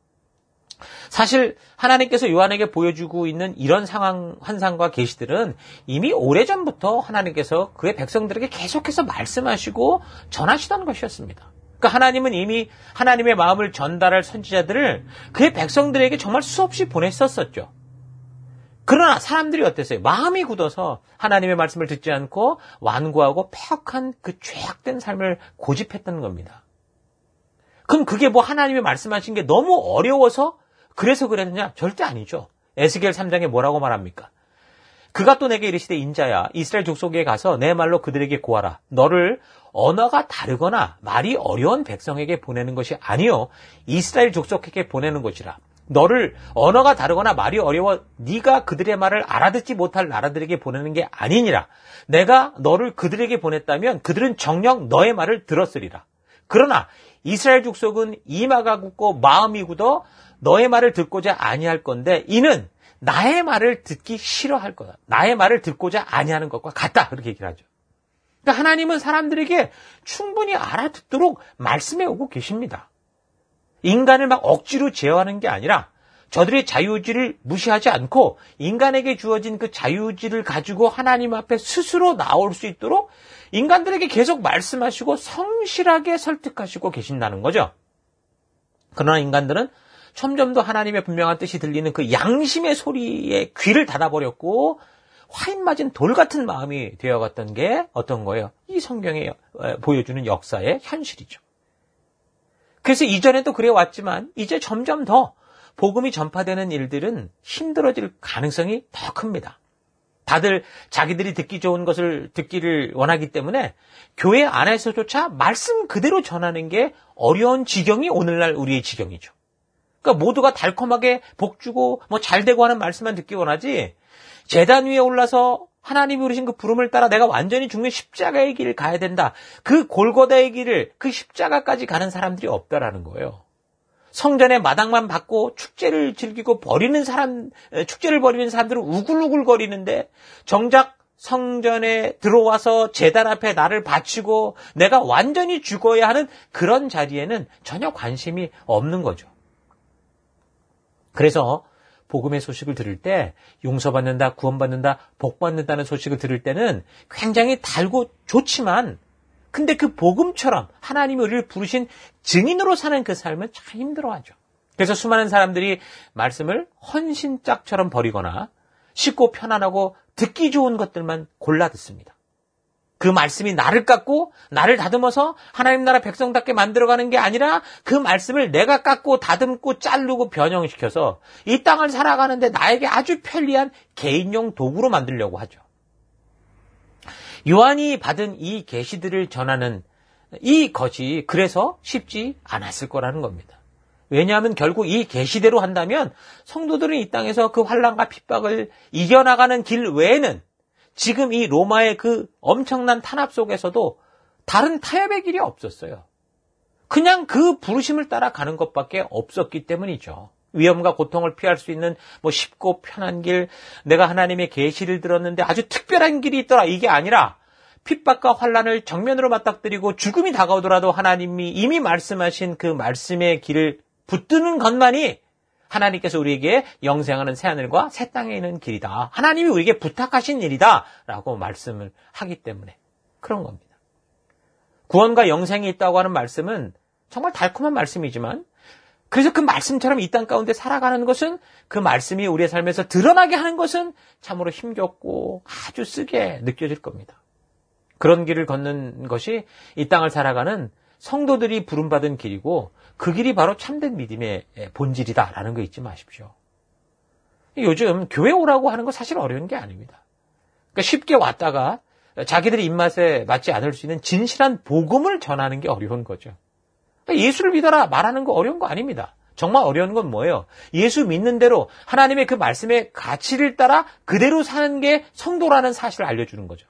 사실 하나님께서 요한에게 보여주고 있는 이런 상황, 환상과 계시들은 이미 오래전부터 하나님께서 그의 백성들에게 계속해서 말씀하시고 전하시던 것이었습니다. 그러니까 하나님은 이미 하나님의 마음을 전달할 선지자들을 그의 백성들에게 정말 수없이 보냈었었죠. 그러나 사람들이 어땠어요? 마음이 굳어서 하나님의 말씀을 듣지 않고 완고하고 폐역한 그 죄악된 삶을 고집했던 겁니다. 그럼 그게 뭐 하나님이 말씀하신 게 너무 어려워서 그래서 그랬느냐? 절대 아니죠. 에스겔 삼 장에 뭐라고 말합니까? 그가 또 내게 이르시되 인자야 이스라엘 족속에 가서 내 말로 그들에게 고하라. 너를 언어가 다르거나 말이 어려운 백성에게 보내는 것이 아니요 이스라엘 족속에게 보내는 것이라. 너를 언어가 다르거나 말이 어려워 네가 그들의 말을 알아듣지 못할 나라들에게 보내는 게 아니니라. 내가 너를 그들에게 보냈다면 그들은 정녕 너의 말을 들었으리라. 그러나 이스라엘 족속은 이마가 굳고 마음이 굳어 너의 말을 듣고자 아니할 건데 이는 나의 말을 듣기 싫어할 거다. 나의 말을 듣고자 아니하는 것과 같다. 그렇게 얘기를 하죠. 그러니까 하나님은 사람들에게 충분히 알아듣도록 말씀해 오고 계십니다. 인간을 막 억지로 제어하는 게 아니라 저들의 자유의지를 무시하지 않고 인간에게 주어진 그 자유의지를 가지고 하나님 앞에 스스로 나올 수 있도록 인간들에게 계속 말씀하시고 성실하게 설득하시고 계신다는 거죠. 그러나 인간들은 점점 더 하나님의 분명한 뜻이 들리는 그 양심의 소리에 귀를 닫아버렸고 화인 맞은 돌 같은 마음이 되어갔던 게 어떤 거예요? 이 성경에 보여주는 역사의 현실이죠. 그래서 이전에도 그래 왔지만 이제 점점 더 복음이 전파되는 일들은 힘들어질 가능성이 더 큽니다. 다들 자기들이 듣기 좋은 것을 듣기를 원하기 때문에 교회 안에서조차 말씀 그대로 전하는 게 어려운 지경이 오늘날 우리의 지경이죠. 그러니까 모두가 달콤하게 복주고 뭐 잘되고 하는 말씀만 듣기 원하지 제단 위에 올라서 하나님이 부르신 그 부름을 따라 내가 완전히 죽는 십자가의 길을 가야 된다. 그 골고다의 길을 그 십자가까지 가는 사람들이 없다라는 거예요. 성전의 마당만 받고 축제를 즐기고 버리는 사람, 축제를 벌이는 사람들은 우글우글 거리는데 정작 성전에 들어와서 제단 앞에 나를 바치고 내가 완전히 죽어야 하는 그런 자리에는 전혀 관심이 없는 거죠. 그래서 복음의 소식을 들을 때 용서받는다, 구원받는다, 복받는다는 소식을 들을 때는 굉장히 달고 좋지만 근데 그 복음처럼 하나님이 우리를 부르신 증인으로 사는 그 삶은 참 힘들어하죠. 그래서 수많은 사람들이 말씀을 헌신짝처럼 버리거나 쉽고 편안하고 듣기 좋은 것들만 골라 듣습니다. 그 말씀이 나를 깎고 나를 다듬어서 하나님 나라 백성답게 만들어가는 게 아니라 그 말씀을 내가 깎고 다듬고 자르고 변형시켜서 이 땅을 살아가는데 나에게 아주 편리한 개인용 도구로 만들려고 하죠. 요한이 받은 이 계시들을 전하는 이 것이 그래서 쉽지 않았을 거라는 겁니다. 왜냐하면 결국 이 계시대로 한다면 성도들은 이 땅에서 그 환난과 핍박을 이겨나가는 길 외에는 지금 이 로마의 그 엄청난 탄압 속에서도 다른 타협의 길이 없었어요. 그냥 그 부르심을 따라 가는 것밖에 없었기 때문이죠. 위험과 고통을 피할 수 있는 뭐 쉽고 편한 길, 내가 하나님의 계시를 들었는데 아주 특별한 길이 있더라, 이게 아니라 핍박과 환난을 정면으로 맞닥뜨리고 죽음이 다가오더라도 하나님이 이미 말씀하신 그 말씀의 길을 붙드는 것만이 하나님께서 우리에게 영생하는 새하늘과 새 땅에 있는 길이다. 하나님이 우리에게 부탁하신 일이다 라고 말씀을 하기 때문에 그런 겁니다. 구원과 영생이 있다고 하는 말씀은 정말 달콤한 말씀이지만, 그래서 그 말씀처럼 이 땅 가운데 살아가는 것은, 그 말씀이 우리의 삶에서 드러나게 하는 것은 참으로 힘겹고 아주 쓰게 느껴질 겁니다. 그런 길을 걷는 것이 이 땅을 살아가는 성도들이 부름받은 길이고, 그 길이 바로 참된 믿음의 본질이다라는 거 잊지 마십시오. 요즘 교회 오라고 하는 거 사실 어려운 게 아닙니다. 그러니까 쉽게 왔다가 자기들의 입맛에 맞지 않을 수 있는 진실한 복음을 전하는 게 어려운 거죠. 그러니까 예수를 믿어라 말하는 거 어려운 거 아닙니다. 정말 어려운 건 뭐예요? 예수 믿는 대로 하나님의 그 말씀의 가치를 따라 그대로 사는 게 성도라는 사실을 알려주는 거죠.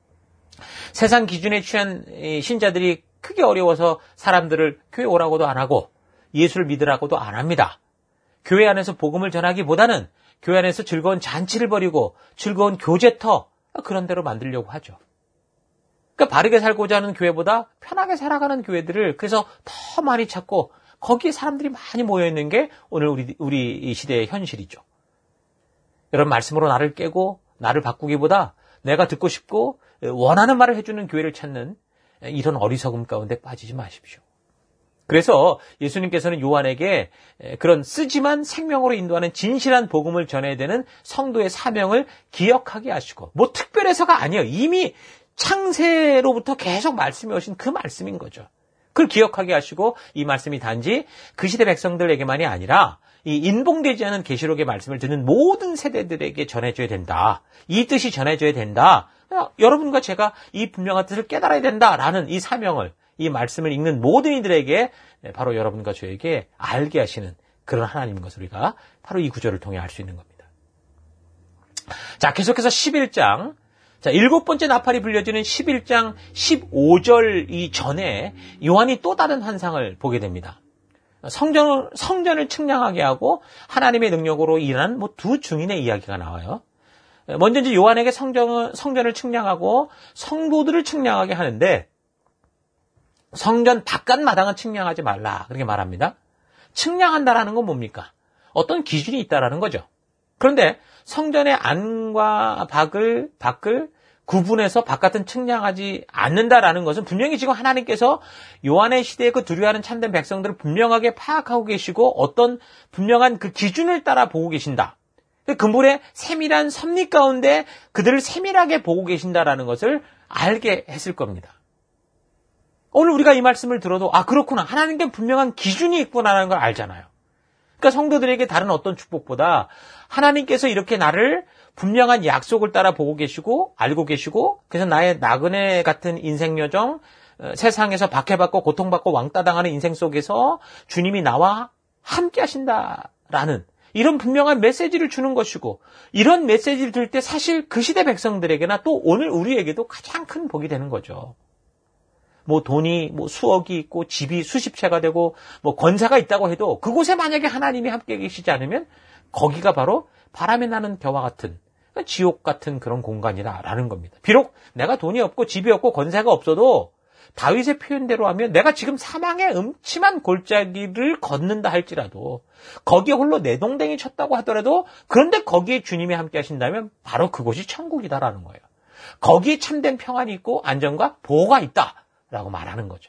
세상 기준에 취한 신자들이 크게 어려워서 사람들을 교회 오라고도 안 하고 예수를 믿으라고도 안 합니다. 교회 안에서 복음을 전하기보다는 교회 안에서 즐거운 잔치를 벌이고 즐거운 교제터, 그런 대로 만들려고 하죠. 그러니까 바르게 살고자 하는 교회보다 편하게 살아가는 교회들을 그래서 더 많이 찾고 거기에 사람들이 많이 모여있는 게 오늘 우리, 우리 이 시대의 현실이죠. 이런 말씀으로 나를 깨고 나를 바꾸기보다 내가 듣고 싶고 원하는 말을 해주는 교회를 찾는 이런 어리석음 가운데 빠지지 마십시오. 그래서 예수님께서는 요한에게 그런 쓰지만 생명으로 인도하는 진실한 복음을 전해야 되는 성도의 사명을 기억하게 하시고, 뭐 특별해서가 아니에요. 이미 창세로부터 계속 말씀이 오신 그 말씀인 거죠. 그걸 기억하게 하시고, 이 말씀이 단지 그 시대 백성들에게만이 아니라 이 인봉되지 않은 계시록의 말씀을 듣는 모든 세대들에게 전해줘야 된다. 이 뜻이 전해져야 된다. 여러분과 제가 이 분명한 뜻을 깨달아야 된다라는 이 사명을, 이 말씀을 읽는 모든 이들에게 바로 여러분과 저에게 알게 하시는 그런 하나님인 것을 우리가 바로 이 구절을 통해 알 수 있는 겁니다. 자, 계속해서 십일 장, 자, 일곱 번째 나팔이 불려지는 십일 장 십오 절 이전에 요한이 또 다른 환상을 보게 됩니다. 성전, 성전을 측량하게 하고 하나님의 능력으로 일하는 뭐 두 증인의 이야기가 나와요. 먼저 이제 요한에게 성전, 성전을 측량하고 성도들을 측량하게 하는데, 성전 바깥 마당은 측량하지 말라, 그렇게 말합니다. 측량한다라는 건 뭡니까? 어떤 기준이 있다라는 거죠. 그런데 성전의 안과 밖을, 밖을 구분해서 바깥은 측량하지 않는다라는 것은 분명히 지금 하나님께서 요한의 시대에 그 두려워하는 참된 백성들을 분명하게 파악하고 계시고 어떤 분명한 그 기준을 따라 보고 계신다. 그분의 세밀한 섭리 가운데 그들을 세밀하게 보고 계신다라는 것을 알게 했을 겁니다. 오늘 우리가 이 말씀을 들어도 아 그렇구나, 하나님께 분명한 기준이 있구나라는 걸 알잖아요. 그러니까 성도들에게 다른 어떤 축복보다 하나님께서 이렇게 나를 분명한 약속을 따라 보고 계시고 알고 계시고, 그래서 나의 나그네 같은 인생 여정, 세상에서 박해받고 고통받고 왕따 당하는 인생 속에서 주님이 나와 함께 하신다라는 이런 분명한 메시지를 주는 것이고, 이런 메시지를 들을 때 사실 그 시대 백성들에게나 또 오늘 우리에게도 가장 큰 복이 되는 거죠. 뭐 돈이 뭐 수억이 있고 집이 수십 채가 되고 뭐 권세가 있다고 해도 그곳에 만약에 하나님이 함께 계시지 않으면 거기가 바로 바람에 나는 겨와 같은 지옥 같은 그런 공간이다라는 겁니다. 비록 내가 돈이 없고 집이 없고 권세가 없어도 다윗의 표현대로 하면 내가 지금 사망의 음침한 골짜기를 걷는다 할지라도, 거기에 홀로 내동댕이 쳤다고 하더라도, 그런데 거기에 주님이 함께 하신다면 바로 그곳이 천국이다라는 거예요. 거기에 참된 평안이 있고 안정과 보호가 있다라고 말하는 거죠.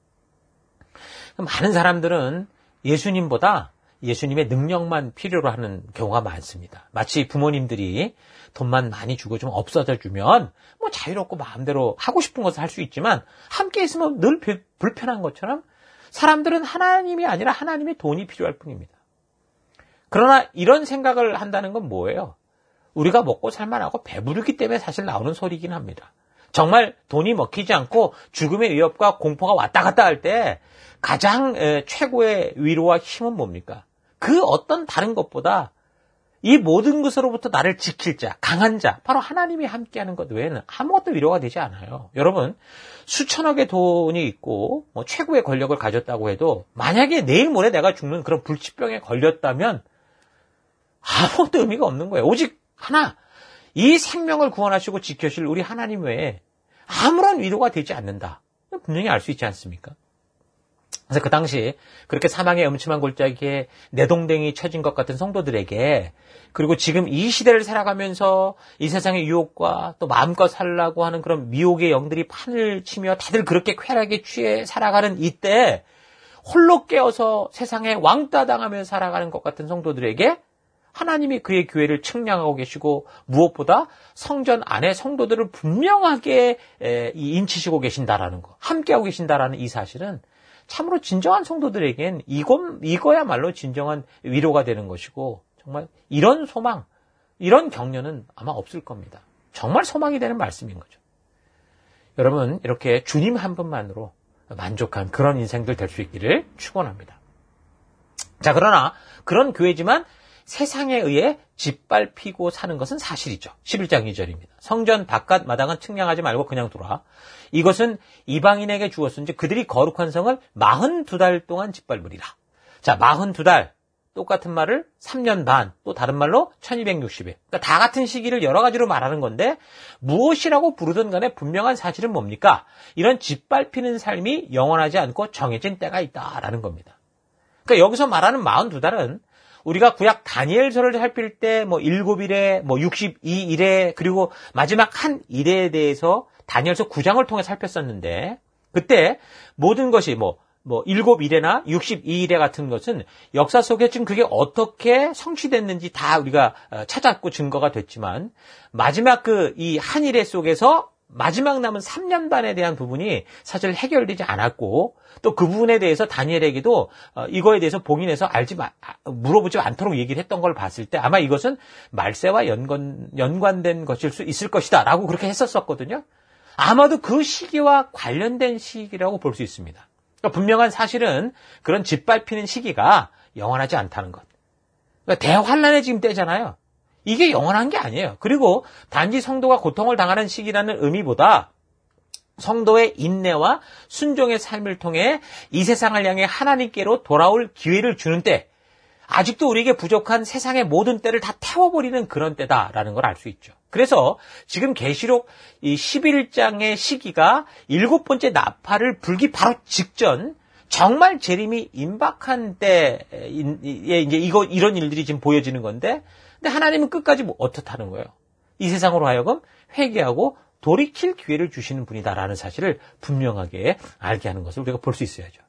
많은 사람들은 예수님보다 예수님의 능력만 필요로 하는 경우가 많습니다. 마치 부모님들이 돈만 많이 주고 좀 없어져 주면 뭐 자유롭고 마음대로 하고 싶은 것을 할 수 있지만 함께 있으면 늘 불편한 것처럼 사람들은 하나님이 아니라 하나님의 돈이 필요할 뿐입니다. 그러나 이런 생각을 한다는 건 뭐예요? 우리가 먹고 살만하고 배부르기 때문에 사실 나오는 소리이긴 합니다. 정말 돈이 먹히지 않고 죽음의 위협과 공포가 왔다 갔다 할 때 가장 최고의 위로와 힘은 뭡니까? 그 어떤 다른 것보다 이 모든 것으로부터 나를 지킬 자, 강한 자, 바로 하나님이 함께하는 것 외에는 아무것도 위로가 되지 않아요. 여러분, 수천억의 돈이 있고 뭐 최고의 권력을 가졌다고 해도 만약에 내일 모레 내가 죽는 그런 불치병에 걸렸다면 아무것도 의미가 없는 거예요. 오직 하나, 이 생명을 구원하시고 지켜주실 우리 하나님 외에 아무런 위로가 되지 않는다. 분명히 알 수 있지 않습니까? 그래서 그 당시 그렇게 사망의 음침한 골짜기에 내동댕이 쳐진 것 같은 성도들에게, 그리고 지금 이 시대를 살아가면서 이 세상의 유혹과 또 마음껏 살라고 하는 그런 미혹의 영들이 판을 치며 다들 그렇게 쾌락에 취해 살아가는 이때 홀로 깨어서 세상에 왕따 당하며 살아가는 것 같은 성도들에게 하나님이 그의 교회를 측량하고 계시고 무엇보다 성전 안에 성도들을 분명하게 인치시고 계신다라는 거, 함께하고 계신다라는 이 사실은 참으로 진정한 성도들에겐 이건, 이거야말로 진정한 위로가 되는 것이고, 정말 이런 소망, 이런 격려는 아마 없을 겁니다. 정말 소망이 되는 말씀인 거죠. 여러분, 이렇게 주님 한 분만으로 만족한 그런 인생들 될 수 있기를 축원합니다. 자, 그러나 그런 교회지만 세상에 의해 짓밟히고 사는 것은 사실이죠. 십일 장 이 절입니다. 성전 바깥 마당은 측량하지 말고 그냥 두라. 이것은 이방인에게 주었은지 그들이 거룩한 성을 마흔두 달 동안 짓밟으리라. 자, 마흔두 달. 똑같은 말을 삼 년 반, 또 다른 말로 천이백육십 일. 그러니까 다 같은 시기를 여러 가지로 말하는 건데 무엇이라고 부르든 간에 분명한 사실은 뭡니까? 이런 짓밟히는 삶이 영원하지 않고 정해진 때가 있다라는 겁니다. 그러니까 여기서 말하는 마흔두 달은 우리가 구약 다니엘서를 살필 때 뭐 일곱 일에 뭐 육십이 일에 그리고 마지막 한 일에 대해서 다니엘서 구 장을 통해 살폈었는데, 그때 모든 것이 뭐 뭐 일곱 일에나 육십이 일에 같은 것은 역사 속에 지금 그게 어떻게 성취됐는지 다 우리가 찾았고 증거가 됐지만, 마지막 그 이 한 일에 속에서 마지막 남은 삼 년 반에 대한 부분이 사실 해결되지 않았고, 또 그 부분에 대해서 다니엘에게도 이거에 대해서 봉인해서 알지 마, 물어보지 않도록 얘기를 했던 걸 봤을 때 아마 이것은 말세와 연관, 연관된 것일 수 있을 것이다 라고 그렇게 했었었거든요. 아마도 그 시기와 관련된 시기라고 볼 수 있습니다. 그러니까 분명한 사실은 그런 짓밟히는 시기가 영원하지 않다는 것. 그러니까 대환란의 지금 때잖아요. 이게 영원한 게 아니에요. 그리고 단지 성도가 고통을 당하는 시기라는 의미보다 성도의 인내와 순종의 삶을 통해 이 세상을 향해 하나님께로 돌아올 기회를 주는 때, 아직도 우리에게 부족한 세상의 모든 때를 다 태워버리는 그런 때다라는 걸 알 수 있죠. 그래서 지금 계시록 이 십일 장의 시기가 일곱 번째 나팔을 불기 바로 직전, 정말 재림이 임박한 때에 이제 이거 이런 일들이 지금 보여지는 건데, 근데 하나님은 끝까지 뭐 어떻다는 거예요? 이 세상으로 하여금 회개하고 돌이킬 기회를 주시는 분이다라는 사실을 분명하게 알게 하는 것을 우리가 볼 수 있어야죠.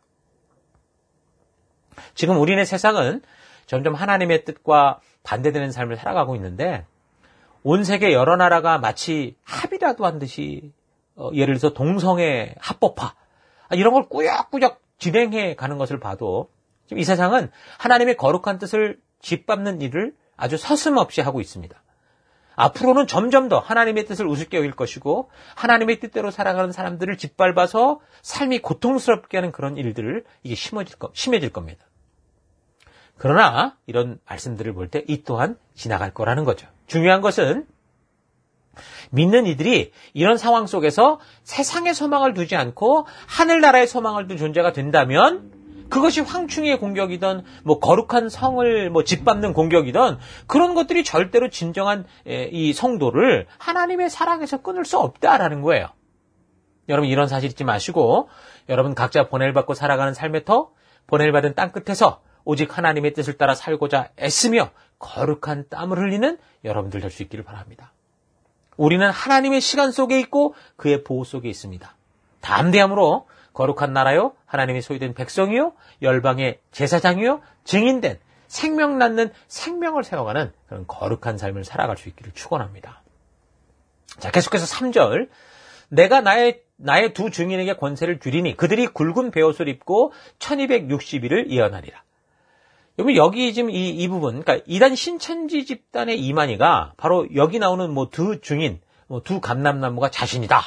지금 우리네 세상은 점점 하나님의 뜻과 반대되는 삶을 살아가고 있는데, 온 세계 여러 나라가 마치 합의라도 한 듯이 어, 예를 들어서 동성애 합법화 이런 걸 꾸역꾸역 진행해 가는 것을 봐도 지금 이 세상은 하나님의 거룩한 뜻을 짓밟는 일을 아주 서슴없이 하고 있습니다. 앞으로는 점점 더 하나님의 뜻을 우습게 여길 것이고, 하나님의 뜻대로 살아가는 사람들을 짓밟아서 삶이 고통스럽게 하는 그런 일들을 이게 심해질, 거, 심해질 겁니다. 그러나 이런 말씀들을 볼 때 이 또한 지나갈 거라는 거죠. 중요한 것은 믿는 이들이 이런 상황 속에서 세상의 소망을 두지 않고 하늘나라의 소망을 둔 존재가 된다면, 그것이 황충의 공격이든 뭐 거룩한 성을 뭐 짓밟는 공격이든 그런 것들이 절대로 진정한 이 성도를 하나님의 사랑에서 끊을 수 없다라는 거예요. 여러분, 이런 사실 잊지 마시고 여러분 각자 보냄을 받고 살아가는 삶의 터, 보냄을 받은 땅 끝에서 오직 하나님의 뜻을 따라 살고자 애쓰며 거룩한 땀을 흘리는 여러분들 될 수 있기를 바랍니다. 우리는 하나님의 시간 속에 있고 그의 보호 속에 있습니다. 담대함으로 거룩한 나라요, 하나님의 소유된 백성이요, 열방의 제사장이요, 증인된 생명 낳는 생명을 세워가는 그런 거룩한 삶을 살아갈 수 있기를 축원합니다. 자, 계속해서 삼 절. 내가 나의 나의 두 증인에게 권세를 주리니 그들이 굵은 베옷을 입고 천이백육십 일을 예언하리라. 여러분, 여기 지금 이, 이 부분, 그러니까 이단 신천지 집단의 이만희가 바로 여기 나오는 뭐 두 증인, 뭐 두 감람나무가 자신이다.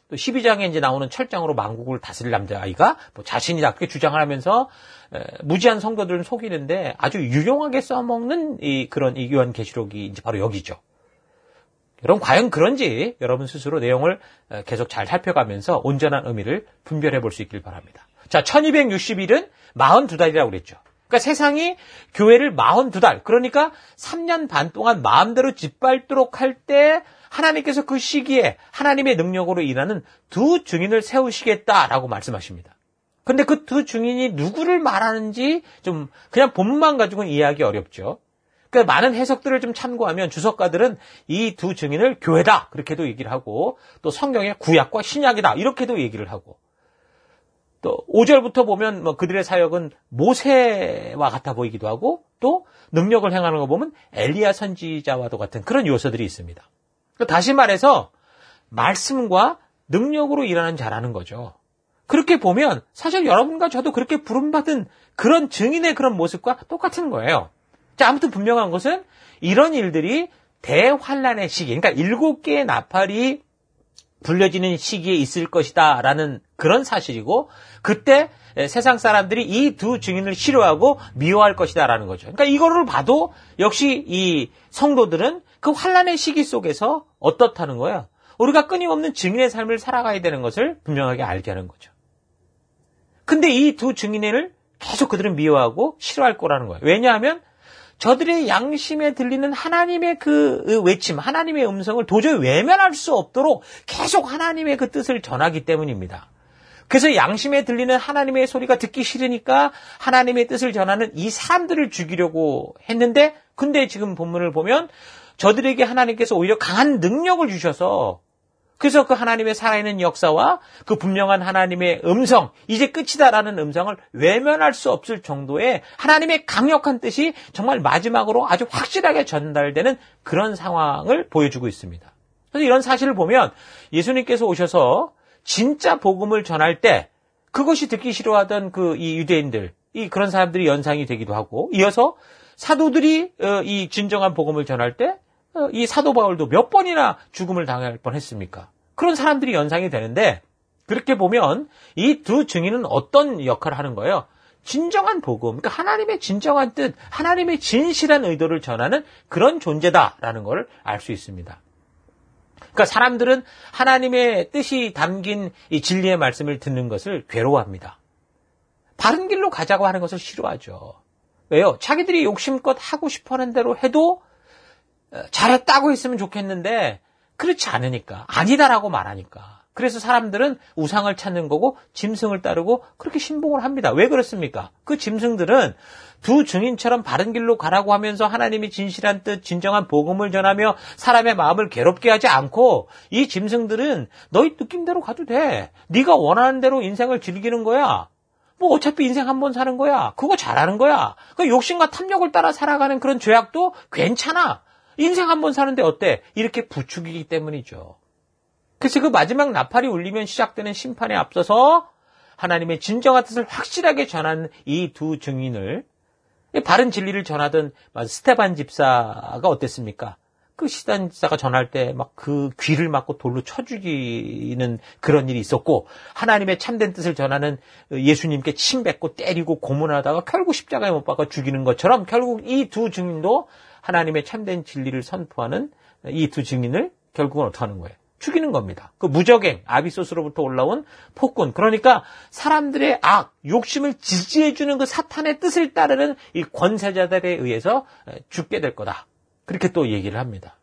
또 십이 장에 이제 나오는 철장으로 만국을 다스릴 남자아이가 뭐 자신이다 그렇게 주장을 하면서 에, 무지한 성도들을 속이는데 아주 유용하게 써먹는 이 그런 이 요한계시록이 이제 바로 여기죠. 여러분 과연 그런지 여러분 스스로 내용을 계속 잘 살펴가면서 온전한 의미를 분별해 볼 수 있길 바랍니다. 자, 천이백육십 일은 사십이 달이라고 그랬죠. 그러니까 세상이 교회를 사십이 달, 그러니까 삼 년 반 동안 마음대로 짓밟도록 할 때 하나님께서 그 시기에 하나님의 능력으로 일하는 두 증인을 세우시겠다라고 말씀하십니다. 그런데 그 두 증인이 누구를 말하는지 좀 그냥 본문만 가지고는 이해하기 어렵죠. 그러니까 많은 해석들을 좀 참고하면 주석가들은 이 두 증인을 교회다 그렇게도 얘기를 하고 또 성경의 구약과 신약이다 이렇게도 얘기를 하고 또 오 절부터 보면 뭐 그들의 사역은 모세와 같아 보이기도 하고 또 능력을 행하는 거 보면 엘리야 선지자와도 같은 그런 요소들이 있습니다. 다시 말해서 말씀과 능력으로 일하는 자라는 거죠. 그렇게 보면 사실 여러분과 저도 그렇게 부름받은 그런 증인의 그런 모습과 똑같은 거예요. 자, 아무튼 분명한 것은 이런 일들이 대환란의 시기, 그러니까 일곱 개의 나팔이 불려지는 시기에 있을 것이다라는 그런 사실이고 그때 세상 사람들이 이 두 증인을 싫어하고 미워할 것이다라는 거죠. 그러니까 이거를 봐도 역시 이 성도들은 그 환란의 시기 속에서 어떻다는 거예요. 우리가 끊임없는 증인의 삶을 살아가야 되는 것을 분명하게 알게 하는 거죠. 근데 이 두 증인을 계속 그들은 미워하고 싫어할 거라는 거예요. 왜냐하면 저들의 양심에 들리는 하나님의 그 외침, 하나님의 음성을 도저히 외면할 수 없도록 계속 하나님의 그 뜻을 전하기 때문입니다. 그래서 양심에 들리는 하나님의 소리가 듣기 싫으니까 하나님의 뜻을 전하는 이 사람들을 죽이려고 했는데 근데 지금 본문을 보면 저들에게 하나님께서 오히려 강한 능력을 주셔서 그래서 그 하나님의 살아있는 역사와 그 분명한 하나님의 음성, 이제 끝이다라는 음성을 외면할 수 없을 정도의 하나님의 강력한 뜻이 정말 마지막으로 아주 확실하게 전달되는 그런 상황을 보여주고 있습니다. 그래서 이런 사실을 보면 예수님께서 오셔서 진짜 복음을 전할 때 그것이 듣기 싫어하던 그 이 유대인들, 이 그런 사람들이 연상이 되기도 하고 이어서 사도들이 이 진정한 복음을 전할 때 이 사도 바울도 몇 번이나 죽음을 당할 뻔했습니까? 그런 사람들이 연상이 되는데 그렇게 보면 이 두 증인은 어떤 역할을 하는 거예요? 진정한 복음, 그러니까 하나님의 진정한 뜻, 하나님의 진실한 의도를 전하는 그런 존재다라는 걸 알 수 있습니다. 그러니까 사람들은 하나님의 뜻이 담긴 이 진리의 말씀을 듣는 것을 괴로워합니다. 바른 길로 가자고 하는 것을 싫어하죠. 왜요? 자기들이 욕심껏 하고 싶어하는 대로 해도 잘했다고 했으면 좋겠는데 그렇지 않으니까 아니다라고 말하니까 그래서 사람들은 우상을 찾는 거고 짐승을 따르고 그렇게 신봉을 합니다. 왜 그렇습니까? 그 짐승들은 두 증인처럼 바른 길로 가라고 하면서 하나님이 진실한 뜻, 진정한 복음을 전하며 사람의 마음을 괴롭게 하지 않고 이 짐승들은 너희 느낌대로 가도 돼. 네가 원하는 대로 인생을 즐기는 거야. 뭐 어차피 인생 한 번 사는 거야. 그거 잘하는 거야. 그 욕심과 탐욕을 따라 살아가는 그런 죄악도 괜찮아. 인생 한 번 사는데 어때? 이렇게 부추기기 때문이죠. 그래서 그 마지막 나팔이 울리면 시작되는 심판에 앞서서 하나님의 진정한 뜻을 확실하게 전하는 이 두 증인을 바른 진리를 전하던 스테반 집사가 어땠습니까? 그 스테반 집사가 전할 때 막 그 귀를 막고 돌로 쳐 죽이는 그런 일이 있었고 하나님의 참된 뜻을 전하는 예수님께 침 뱉고 때리고 고문하다가 결국 십자가에 못 박아 죽이는 것처럼 결국 이 두 증인도 하나님의 참된 진리를 선포하는 이 두 증인을 결국은 어떻게 하는 거예요? 죽이는 겁니다. 그 무적행, 아비소스로부터 올라온 폭군. 그러니까 사람들의 악, 욕심을 지지해주는 그 사탄의 뜻을 따르는 이 권세자들에 의해서 죽게 될 거다. 그렇게 또 얘기를 합니다.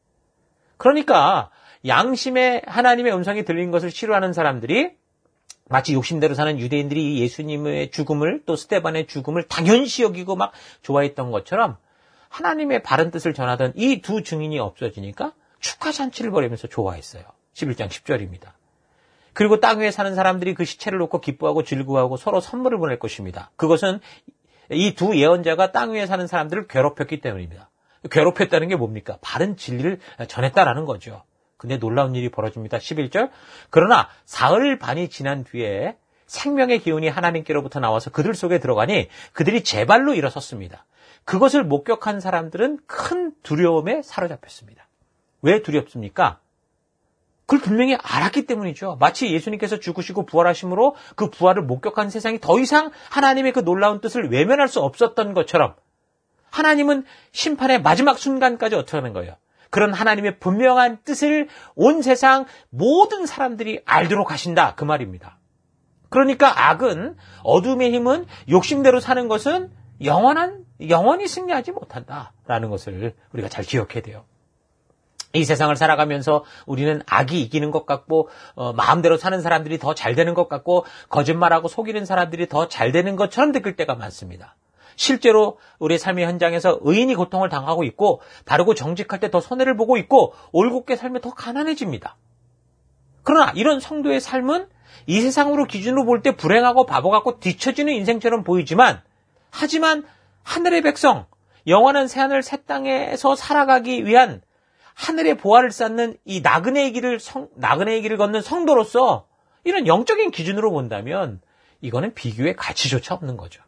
그러니까 양심에 하나님의 음성이 들린 것을 싫어하는 사람들이 마치 욕심대로 사는 유대인들이 예수님의 죽음을 또 스데반의 죽음을 당연시 여기고 막 좋아했던 것처럼 하나님의 바른 뜻을 전하던 이 두 증인이 없어지니까 축하잔치를 벌이면서 좋아했어요. 십일 장 십 절입니다. 그리고 땅 위에 사는 사람들이 그 시체를 놓고 기뻐하고 즐거워하고 서로 선물을 보낼 것입니다. 그것은 이 두 예언자가 땅 위에 사는 사람들을 괴롭혔기 때문입니다. 괴롭혔다는 게 뭡니까? 바른 진리를 전했다라는 거죠. 근데 놀라운 일이 벌어집니다. 십일 절. 그러나 사흘 반이 지난 뒤에 생명의 기운이 하나님께로부터 나와서 그들 속에 들어가니 그들이 제 발로 일어섰습니다. 그것을 목격한 사람들은 큰 두려움에 사로잡혔습니다. 왜 두렵습니까? 그걸 분명히 알았기 때문이죠. 마치 예수님께서 죽으시고 부활하심으로 그 부활을 목격한 세상이 더 이상 하나님의 그 놀라운 뜻을 외면할 수 없었던 것처럼 하나님은 심판의 마지막 순간까지 어떻게 하는 거예요? 그런 하나님의 분명한 뜻을 온 세상 모든 사람들이 알도록 하신다. 그 말입니다. 그러니까 악은, 어둠의 힘은, 욕심대로 사는 것은 영원한, 영원히 승리하지 못한다라는 것을 우리가 잘 기억해야 돼요. 이 세상을 살아가면서 우리는 악이 이기는 것 같고 어, 마음대로 사는 사람들이 더 잘 되는 것 같고 거짓말하고 속이는 사람들이 더 잘 되는 것처럼 느낄 때가 많습니다. 실제로 우리 삶의 현장에서 의인이 고통을 당하고 있고 바르고 정직할 때 더 손해를 보고 있고 올곧게 살면 더 가난해집니다. 그러나 이런 성도의 삶은 이 세상으로 기준으로 볼 때 불행하고 바보 같고 뒤처지는 인생처럼 보이지만 하지만 하늘의 백성, 영원한 새하늘 새 땅에서 살아가기 위한 하늘의 보화를 쌓는 이 나그네의 길을 성, 나그네의 길을 걷는 성도로서 이런 영적인 기준으로 본다면 이거는 비교의 가치조차 없는 거죠.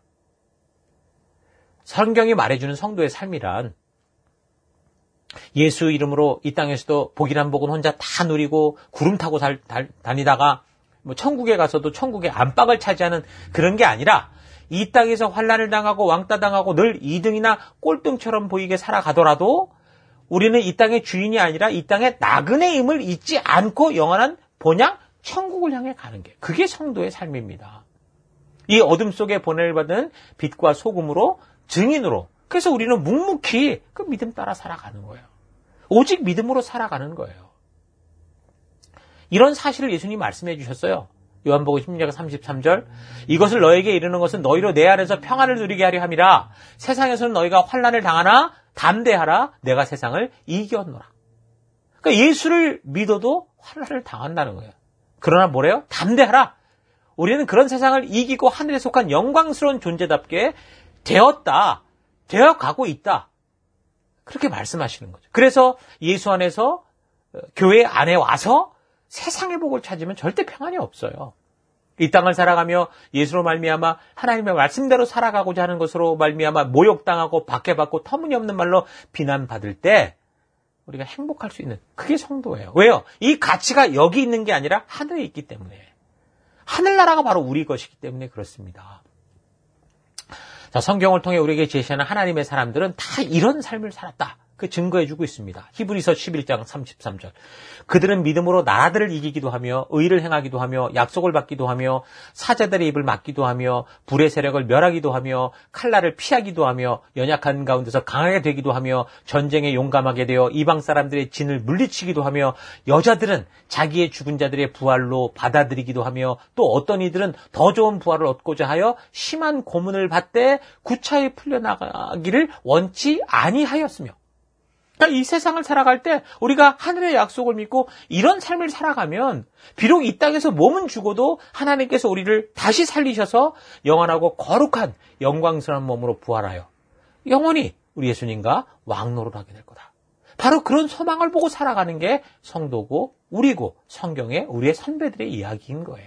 성경이 말해주는 성도의 삶이란 예수 이름으로 이 땅에서도 복이란 복은 혼자 다 누리고 구름 타고 달, 달, 다니다가 뭐 천국에 가서도 천국의 안팎을 차지하는 그런 게 아니라 이 땅에서 환난을 당하고 왕따 당하고 늘 이 등이나 꼴등처럼 보이게 살아가더라도 우리는 이 땅의 주인이 아니라 이 땅의 나그네임을 잊지 않고 영원한 본향 천국을 향해 가는 게 그게 성도의 삶입니다. 이 어둠 속에 보냄을 받은 빛과 소금으로 증인으로 그래서 우리는 묵묵히 그 믿음 따라 살아가는 거예요. 오직 믿음으로 살아가는 거예요. 이런 사실을 예수님이 말씀해 주셨어요. 요한복음 십 육 장 삼십삼 절 이것을 너에게 이르는 것은 너희로 내 안에서 평안을 누리게 하려 함이라. 세상에서는 너희가 환난을 당하나 담대하라. 내가 세상을 이겼노라. 그러니까 예수를 믿어도 환난을 당한다는 거예요. 그러나 뭐래요? 담대하라. 우리는 그런 세상을 이기고 하늘에 속한 영광스러운 존재답게 되었다. 되어가고 있다. 그렇게 말씀하시는 거죠. 그래서 예수 안에서 교회 안에 와서 세상의 복을 찾으면 절대 평안이 없어요. 이 땅을 살아가며 예수로 말미암아 하나님의 말씀대로 살아가고자 하는 것으로 말미암아 모욕당하고 박해받고 터무니없는 말로 비난받을 때 우리가 행복할 수 있는 그게 성도예요. 왜요? 이 가치가 여기 있는 게 아니라 하늘에 있기 때문에. 하늘나라가 바로 우리 것이기 때문에 그렇습니다. 자, 성경을 통해 우리에게 제시하는 하나님의 사람들은 다 이런 삶을 살았다. 그 증거해주고 있습니다. 히브리서 십일 장 삼십삼 절. 그들은 믿음으로 나라들을 이기기도 하며 의를 행하기도 하며 약속을 받기도 하며 사자들의 입을 막기도 하며 불의 세력을 멸하기도 하며 칼날을 피하기도 하며 연약한 가운데서 강하게 되기도 하며 전쟁에 용감하게 되어 이방 사람들의 진을 물리치기도 하며 여자들은 자기의 죽은 자들의 부활로 받아들이기도 하며 또 어떤 이들은 더 좋은 부활을 얻고자 하여 심한 고문을 받되 구차히 풀려나가기를 원치 아니하였으며. 그러니까 이 세상을 살아갈 때 우리가 하늘의 약속을 믿고 이런 삶을 살아가면 비록 이 땅에서 몸은 죽어도 하나님께서 우리를 다시 살리셔서 영원하고 거룩한 영광스러운 몸으로 부활하여 영원히 우리 예수님과 왕노를 하게 될 거다. 바로 그런 소망을 보고 살아가는 게 성도고 우리고 성경의 우리의 선배들의 이야기인 거예요.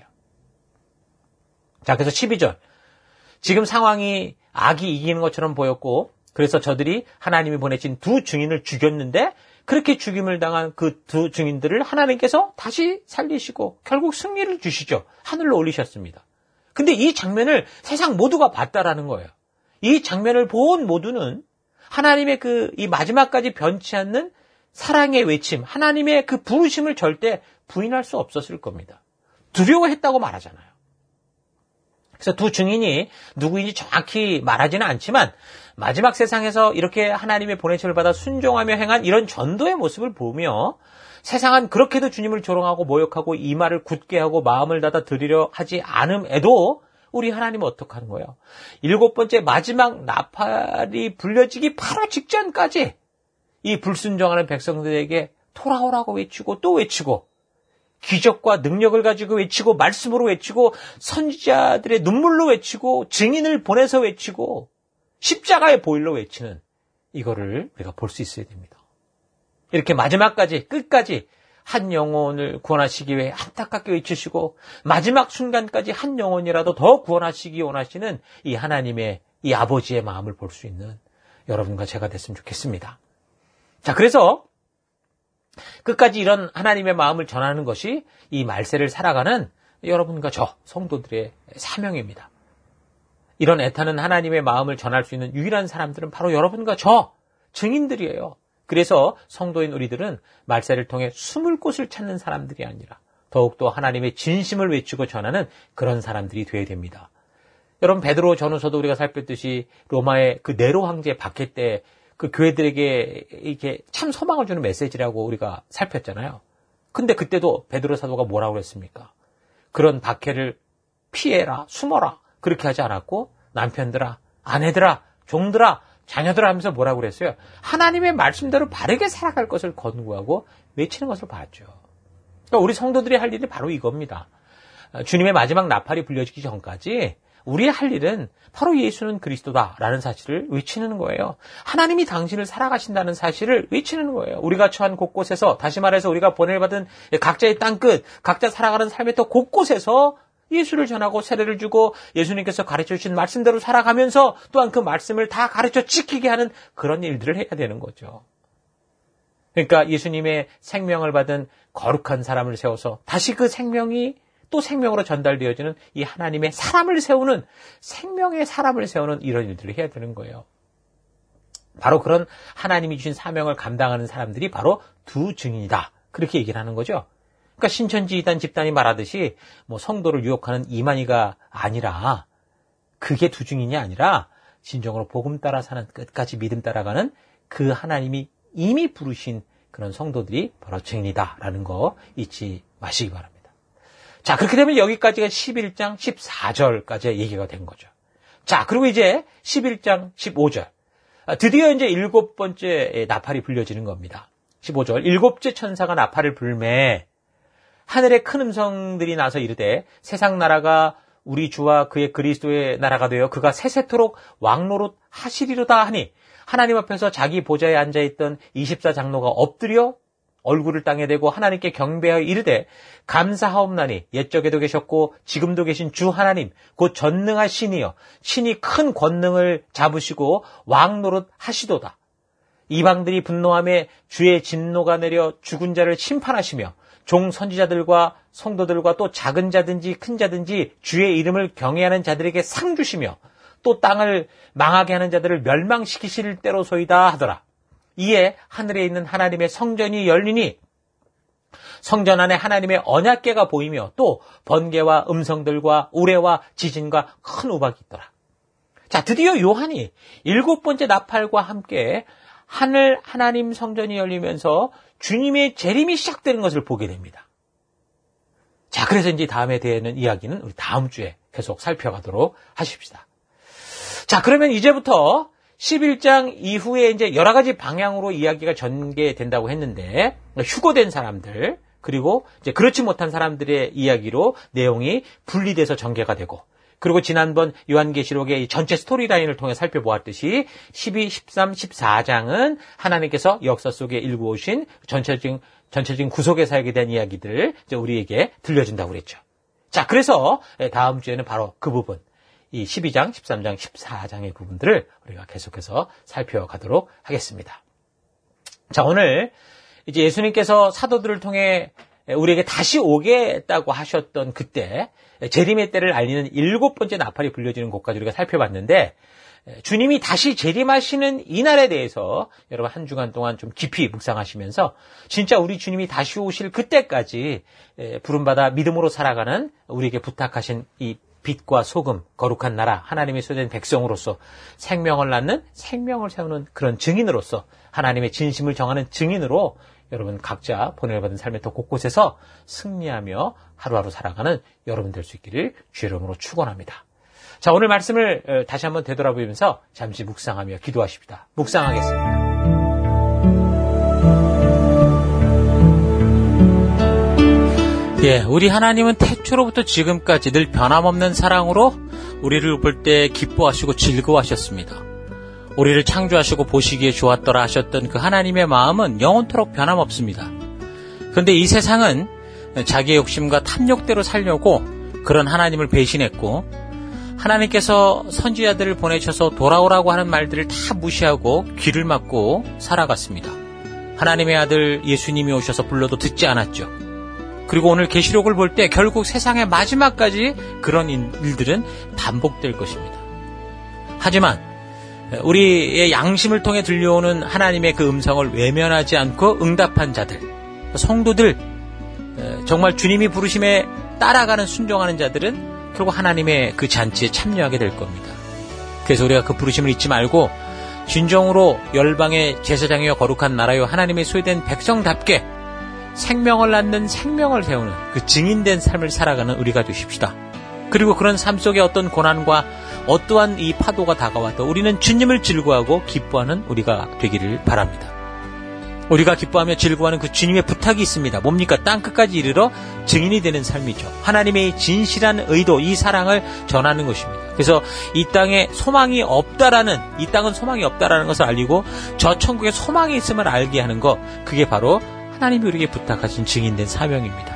자, 그래서 십이 절. 지금 상황이 악이 이기는 것처럼 보였고 그래서 저들이 하나님이 보내신 두 증인을 죽였는데 그렇게 죽임을 당한 그 두 증인들을 하나님께서 다시 살리시고 결국 승리를 주시죠. 하늘로 올리셨습니다. 근데 이 장면을 세상 모두가 봤다라는 거예요. 이 장면을 본 모두는 하나님의 그 이 마지막까지 변치 않는 사랑의 외침, 하나님의 그 부르심을 절대 부인할 수 없었을 겁니다. 두려워했다고 말하잖아요. 그래서 두 증인이 누구인지 정확히 말하지는 않지만 마지막 세상에서 이렇게 하나님의 보내심을 받아 순종하며 행한 이런 전도의 모습을 보며 세상은 그렇게도 주님을 조롱하고 모욕하고 이 말을 굳게 하고 마음을 닫아 들으려 하지 않음에도 우리 하나님은 어떻게 하는 거예요? 일곱 번째 마지막 나팔이 불려지기 바로 직전까지 이 불순종하는 백성들에게 돌아오라고 외치고 또 외치고 기적과 능력을 가지고 외치고 말씀으로 외치고 선지자들의 눈물로 외치고 증인을 보내서 외치고 십자가의 보일로 외치는 이거를 우리가 볼 수 있어야 됩니다. 이렇게 마지막까지 끝까지 한 영혼을 구원하시기 위해 안타깝게 외치시고 마지막 순간까지 한 영혼이라도 더 구원하시기 원하시는 이 하나님의 이 아버지의 마음을 볼 수 있는 여러분과 제가 됐으면 좋겠습니다. 자, 그래서 끝까지 이런 하나님의 마음을 전하는 것이 이 말세를 살아가는 여러분과 저 성도들의 사명입니다. 이런 애타는 하나님의 마음을 전할 수 있는 유일한 사람들은 바로 여러분과 저 증인들이에요. 그래서 성도인 우리들은 말세를 통해 숨을 곳을 찾는 사람들이 아니라 더욱더 하나님의 진심을 외치고 전하는 그런 사람들이 되어야 됩니다. 여러분, 베드로 전후서도 우리가 살폈듯이 로마의 그 네로 황제 박해 때 그 교회들에게 이렇게 참 소망을 주는 메시지라고 우리가 살폈잖아요. 근데 그때도 베드로 사도가 뭐라고 그랬습니까? 그런 박해를 피해라, 숨어라, 그렇게 하지 않았고 남편들아, 아내들아, 종들아, 자녀들아 하면서 뭐라고 그랬어요? 하나님의 말씀대로 바르게 살아갈 것을 권고하고 외치는 것을 봤죠. 그러니까 우리 성도들이 할 일이 바로 이겁니다. 주님의 마지막 나팔이 불려지기 전까지 우리의 할 일은 바로 예수는 그리스도다라는 사실을 외치는 거예요. 하나님이 당신을 살아가신다는 사실을 외치는 거예요. 우리가 처한 곳곳에서, 다시 말해서 우리가 보내받은 각자의 땅끝, 각자 살아가는 삶의 터 곳곳에서 예수를 전하고 세례를 주고 예수님께서 가르쳐 주신 말씀대로 살아가면서 또한 그 말씀을 다 가르쳐 지키게 하는 그런 일들을 해야 되는 거죠. 그러니까 예수님의 생명을 받은 거룩한 사람을 세워서 다시 그 생명이 또 생명으로 전달되어지는 이 하나님의 사람을 세우는, 생명의 사람을 세우는 이런 일들을 해야 되는 거예요. 바로 그런 하나님이 주신 사명을 감당하는 사람들이 바로 두 증인이다. 그렇게 얘기를 하는 거죠. 그러니까 신천지 이단 집단이 말하듯이 뭐 성도를 유혹하는 이만희가 아니라, 그게 두 증인이 아니라 진정으로 복음 따라 사는, 끝까지 믿음 따라가는 그 하나님이 이미 부르신 그런 성도들이 바로 증인이다라는 거 잊지 마시기 바랍니다. 자, 그렇게 되면 여기까지가 십일 장 십사 절까지 얘기가 된 거죠. 자, 그리고 이제 십일 장 십오 절. 드디어 이제 일곱 번째 나팔이 불려지는 겁니다. 십오 절. 일곱째 천사가 나팔을 불매 하늘에 큰 음성들이 나서 이르되 세상 나라가 우리 주와 그의 그리스도의 나라가 되어 그가 세세토록 왕노릇 하시리로다 하니, 하나님 앞에서 자기 보좌에 앉아있던 이십사 장로가 엎드려 얼굴을 땅에 대고 하나님께 경배하여 이르되 감사하옵나니 옛적에도 계셨고 지금도 계신 주 하나님 곧 전능하시니여 친히 큰 권능을 잡으시고 왕노릇 하시도다. 이방들이 분노하며 주의 진노가 내려 죽은 자를 심판하시며 종 선지자들과 성도들과 또 작은 자든지 큰 자든지 주의 이름을 경외하는 자들에게 상 주시며 또 땅을 망하게 하는 자들을 멸망시키실 때로소이다 하더라. 이에 하늘에 있는 하나님의 성전이 열리니 성전 안에 하나님의 언약궤가 보이며 또 번개와 음성들과 우레와 지진과 큰 우박이 있더라. 자, 드디어 요한이 일곱 번째 나팔과 함께 하늘 하나님 성전이 열리면서 주님의 재림이 시작되는 것을 보게 됩니다. 자, 그래서 이제 다음에 되는 이야기는 우리 다음 주에 계속 살펴가도록 하십시다. 자, 그러면 이제부터 십일 장 이후에 이제 여러 가지 방향으로 이야기가 전개된다고 했는데, 휴거된 사람들, 그리고 이제 그렇지 못한 사람들의 이야기로 내용이 분리돼서 전개가 되고, 그리고 지난번 요한계시록의 전체 스토리라인을 통해 살펴보았듯이 십이, 십삼, 십사 장은 하나님께서 역사 속에 일구오신 전체적인, 전체적인 구속의 사역에 대한 이야기들 이제 우리에게 들려준다고 그랬죠. 자, 그래서 다음 주에는 바로 그 부분, 이 십이 장, 십삼 장, 십사 장의 부분들을 우리가 계속해서 살펴가도록 하겠습니다. 자, 오늘 이제 예수님께서 사도들을 통해 우리에게 다시 오겠다고 하셨던 그때 재림의 때를 알리는 일곱 번째 나팔이 불려지는 곳까지 우리가 살펴봤는데, 주님이 다시 재림하시는 이 날에 대해서 여러분 한 주간 동안 좀 깊이 묵상하시면서 진짜 우리 주님이 다시 오실 그때까지 부름받아 믿음으로 살아가는 우리에게 부탁하신 이 빛과 소금, 거룩한 나라, 하나님의 소유된 백성으로서 생명을 낳는, 생명을 세우는 그런 증인으로서 하나님의 진심을 정하는 증인으로 여러분 각자 보내받은 삶의 더 곳곳에서 승리하며 하루하루 살아가는 여러분 될 수 있기를 주의 이름으로 축원합니다. 자, 오늘 말씀을 다시 한번 되돌아보면서 잠시 묵상하며 기도하십시다. 묵상하겠습니다. 예, 우리 하나님은 태초로부터 지금까지 늘 변함없는 사랑으로 우리를 볼 때 기뻐하시고 즐거워하셨습니다. 우리를 창조하시고 보시기에 좋았더라 하셨던 그 하나님의 마음은 영원토록 변함없습니다. 그런데 이 세상은 자기의 욕심과 탐욕대로 살려고 그런 하나님을 배신했고, 하나님께서 선지자들을 보내셔서 돌아오라고 하는 말들을 다 무시하고 귀를 막고 살아갔습니다. 하나님의 아들 예수님이 오셔서 불러도 듣지 않았죠. 그리고 오늘 계시록을 볼 때 결국 세상의 마지막까지 그런 일들은 반복될 것입니다. 하지만 우리의 양심을 통해 들려오는 하나님의 그 음성을 외면하지 않고 응답한 자들, 성도들, 정말 주님이 부르심에 따라가는 순종하는 자들은 결국 하나님의 그 잔치에 참여하게 될 겁니다. 그래서 우리가 그 부르심을 잊지 말고 진정으로 열방의 제사장이여 거룩한 나라여 하나님의 소유된 백성답게 생명을 낳는 생명을 세우는 그 증인된 삶을 살아가는 우리가 되십시다. 그리고 그런 삶 속에 어떤 고난과 어떠한 이 파도가 다가와도 우리는 주님을 즐거워하고 기뻐하는 우리가 되기를 바랍니다. 우리가 기뻐하며 즐거워하는 그 주님의 부탁이 있습니다. 뭡니까? 땅끝까지 이르러 증인이 되는 삶이죠. 하나님의 진실한 의도, 이 사랑을 전하는 것입니다. 그래서 이 땅에 소망이 없다라는, 이 땅은 소망이 없다라는 것을 알리고 저 천국에 소망이 있음을 알게 하는 것, 그게 바로 하나님이 우리에게 부탁하신 증인된 사명입니다.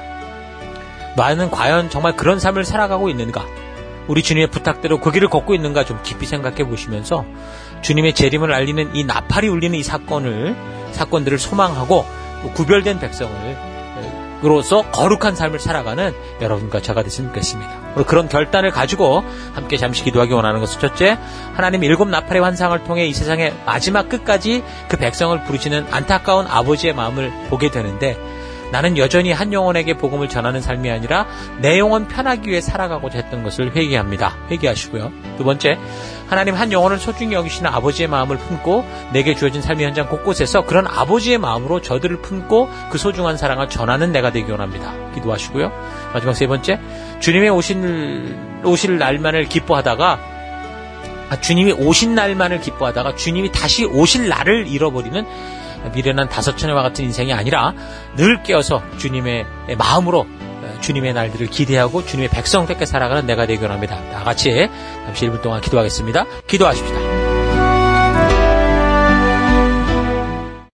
나는 과연 정말 그런 삶을 살아가고 있는가? 우리 주님의 부탁대로 그 길을 걷고 있는가 좀 깊이 생각해 보시면서 주님의 재림을 알리는 이 나팔이 울리는 이 사건을, 사건들을 소망하고 구별된 백성을 으로서 거룩한 삶을 살아가는 여러분과 저가 됐으면 좋겠습니다. 그런 결단을 가지고 함께 잠시 기도하기 원하는 것은 첫째, 하나님 일곱 나팔의 환상을 통해 이 세상의 마지막 끝까지 그 백성을 부르시는 안타까운 아버지의 마음을 보게 되는데, 나는 여전히 한 영혼에게 복음을 전하는 삶이 아니라 내 영혼 편하기 위해 살아가고자 했던 것을 회개합니다. 회개하시고요. 두 번째, 하나님 한 영혼을 소중히 여기시는 아버지의 마음을 품고 내게 주어진 삶의 현장 곳곳에서 그런 아버지의 마음으로 저들을 품고 그 소중한 사랑을 전하는 내가 되기 원합니다. 기도하시고요. 마지막 세 번째, 주님의 오실, 오실 날만을 기뻐하다가 아, 주님이 오신 날만을 기뻐하다가 주님이 다시 오실 날을 잃어버리는 미련한 다섯 처녀와 같은 인생이 아니라 늘 깨어서 주님의 마음으로 주님의 날들을 기대하고 주님의 백성답게 살아가는 내가 되기 원합니다. 다 같이 잠시 일 분 동안 기도하겠습니다. 기도하십시다.